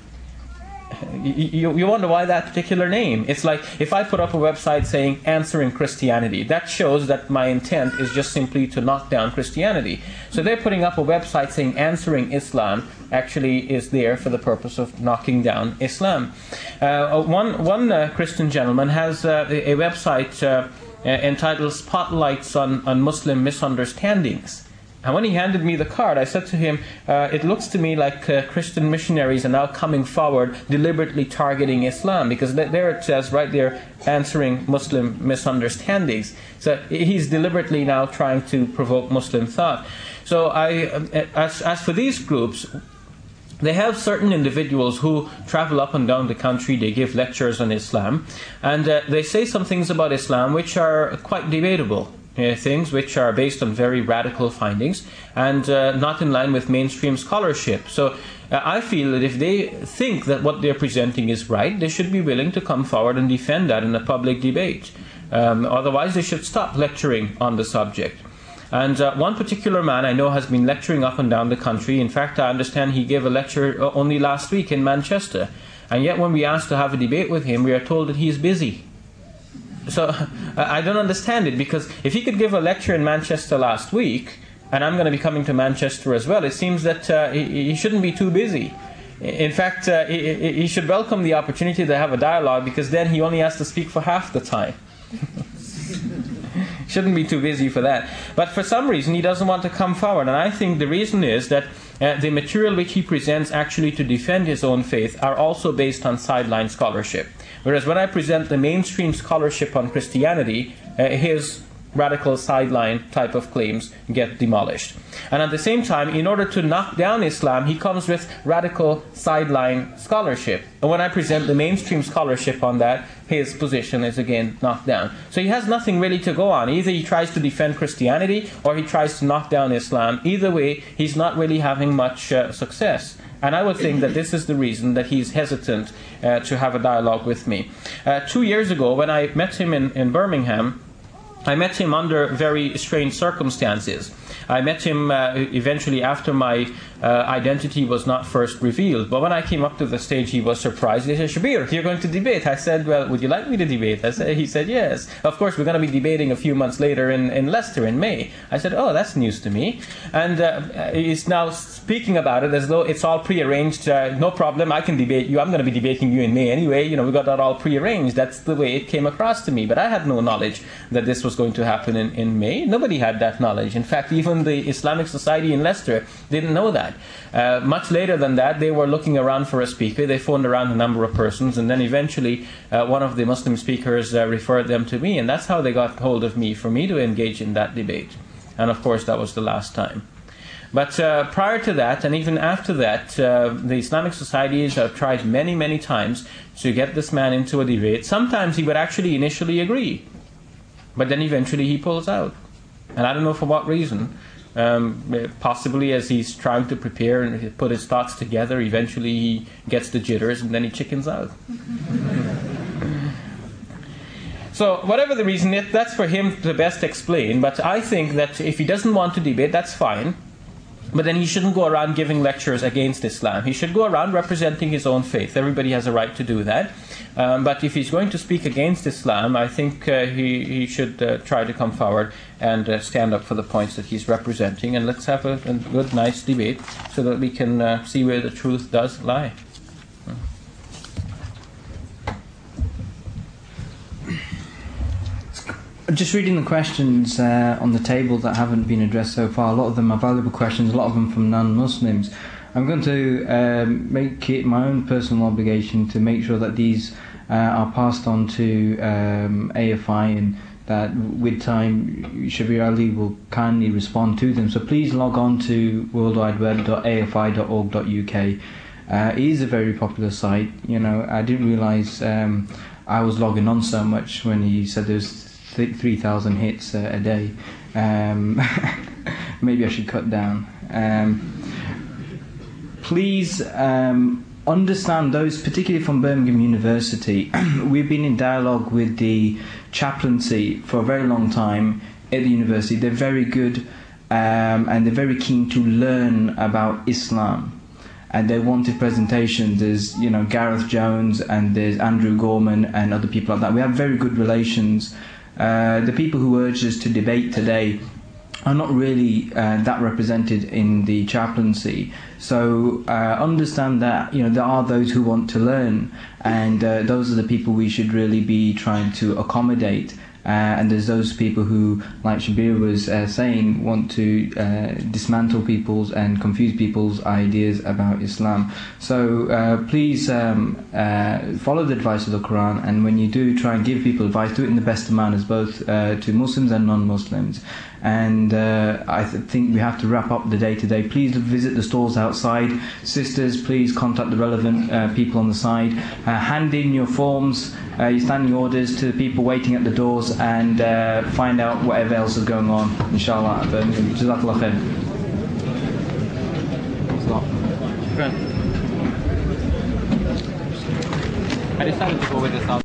[SPEAKER 3] You, you wonder why that particular name. It's like if I put up a website saying Answering Christianity, that shows that my intent is just simply to knock down Christianity. So they're putting up a website saying Answering Islam actually is there for the purpose of knocking down Islam. Uh, one one uh, Christian gentleman has uh, a, a website uh, Uh, entitled Spotlights on, on Muslim Misunderstandings. And when he handed me the card, I said to him, uh, it looks to me like uh, Christian missionaries are now coming forward deliberately targeting Islam, because there it says right there, answering Muslim misunderstandings. So he's deliberately now trying to provoke Muslim thought. So I, as, as for these groups, they have certain individuals who travel up and down the country, they give lectures on Islam, and uh, they say some things about Islam which are quite debatable, uh, things which are based on very radical findings and uh, not in line with mainstream scholarship. So uh, I feel that if they think that what they're presenting is right, they should be willing to come forward and defend that in a public debate. Um, otherwise, they should stop lecturing on the subject. And uh, one particular man I know has been lecturing up and down the country. In fact, I understand he gave a lecture only last week in Manchester. And yet when we asked to have a debate with him, we are told that he is busy. So I don't understand it, because if he could give a lecture in Manchester last week, and I'm going to be coming to Manchester as well, it seems that uh, he, he shouldn't be too busy. In fact, uh, he, he should welcome the opportunity to have a dialogue, because then he only has to speak for half the time. Shouldn't be too busy for that. But for some reason he doesn't want to come forward, and I think the reason is that uh, the material which he presents actually to defend his own faith are also based on sideline scholarship. Whereas when I present the mainstream scholarship on Christianity, uh, his radical sideline type of claims get demolished. And at the same time, in order to knock down Islam, he comes with radical sideline scholarship. And when I present the mainstream scholarship on that, his position is again knocked down. So he has nothing really to go on. Either he tries to defend Christianity or he tries to knock down Islam. Either way, he's not really having much uh, success. And I would think that this is the reason that he's hesitant uh, to have a dialogue with me. Uh, two years ago, when I met him in, in Birmingham, I met him under very strange circumstances. I met him uh, eventually after my uh, identity was not first revealed. But when I came up to the stage, he was surprised. He said, Shabir, you're going to debate. I said, well, would you like me to debate? I said, he said, yes. Of course, we're going to be debating a few months later in, in Leicester in May. I said, oh, that's news to me. And uh, he's now speaking about it as though it's all prearranged. Uh, no problem, I can debate you. I'm going to be debating you in May anyway. You know, we got that all prearranged. That's the way it came across to me. But I had no knowledge that this was going to happen in, in May. Nobody had that knowledge. In fact, even the Islamic Society in Leicester didn't know that. Uh, much later than that, they were looking around for a speaker. They phoned around a number of persons, and then eventually uh, one of the Muslim speakers uh, referred them to me, and that's how they got hold of me, for me to engage in that debate. And of course, that was the last time. But uh, prior to that, and even after that, uh, the Islamic societies have tried many, many times to get this man into a debate. Sometimes he would actually initially agree, but then eventually he pulls out. And I don't know for what reason. Um, possibly as he's trying to prepare and put his thoughts together, eventually he gets the jitters and then he chickens out. So whatever the reason, that's for him to best explain. But I think that if he doesn't want to debate, that's fine. But then he shouldn't go around giving lectures against Islam. He should go around representing his own faith. Everybody has a right to do that. Um, but if he's going to speak against Islam, I think uh, he, he should uh, try to come forward and uh, stand up for the points that he's representing. And let's have a, a good, nice debate so that we can uh, see where the truth does lie.
[SPEAKER 1] Just reading the questions uh, on the table that haven't been addressed so far. A lot of them are valuable questions, a lot of them from non-Muslims. I'm going to um, make it my own personal obligation to make sure that these uh, are passed on to um, A F I, and that with time Shabir Ali will kindly respond to them. So please log on to world wide web dot A F I dot org dot U K. Uh, it is a very popular site. You know, I didn't realise um, I was logging on so much when he said there's three thousand hits uh, a day. Um, maybe I should cut down. Um, please um, understand those, particularly from Birmingham University. We've been in dialogue with the chaplaincy for a very long time at the university. They're very good um, and they're very keen to learn about Islam. And they wanted presentations. There's, you know, Gareth Jones and there's Andrew Gorman and other people like that. We have very good relations. Uh, the people who urged us to debate today are not really uh, that represented in the chaplaincy. So uh, understand that, you know, there are those who want to learn, and uh, those are the people we should really be trying to accommodate. Uh, and there's those people who, like Shabir was uh, saying, want to uh, dismantle people's and confuse people's ideas about Islam. So uh, please um, uh, follow the advice of the Quran, and when you do try and give people advice, do it in the best of manners, both uh, to Muslims and non-Muslims. And uh, I th think we have to wrap up the day today. Please visit the stalls outside. Sisters, please contact the relevant uh, people on the side. Uh, hand in your forms, uh, your standing orders to the people waiting at the doors, and uh, find out whatever else is going on. Inshallah. Jazakallah khair.
[SPEAKER 3] I decided to go with this out.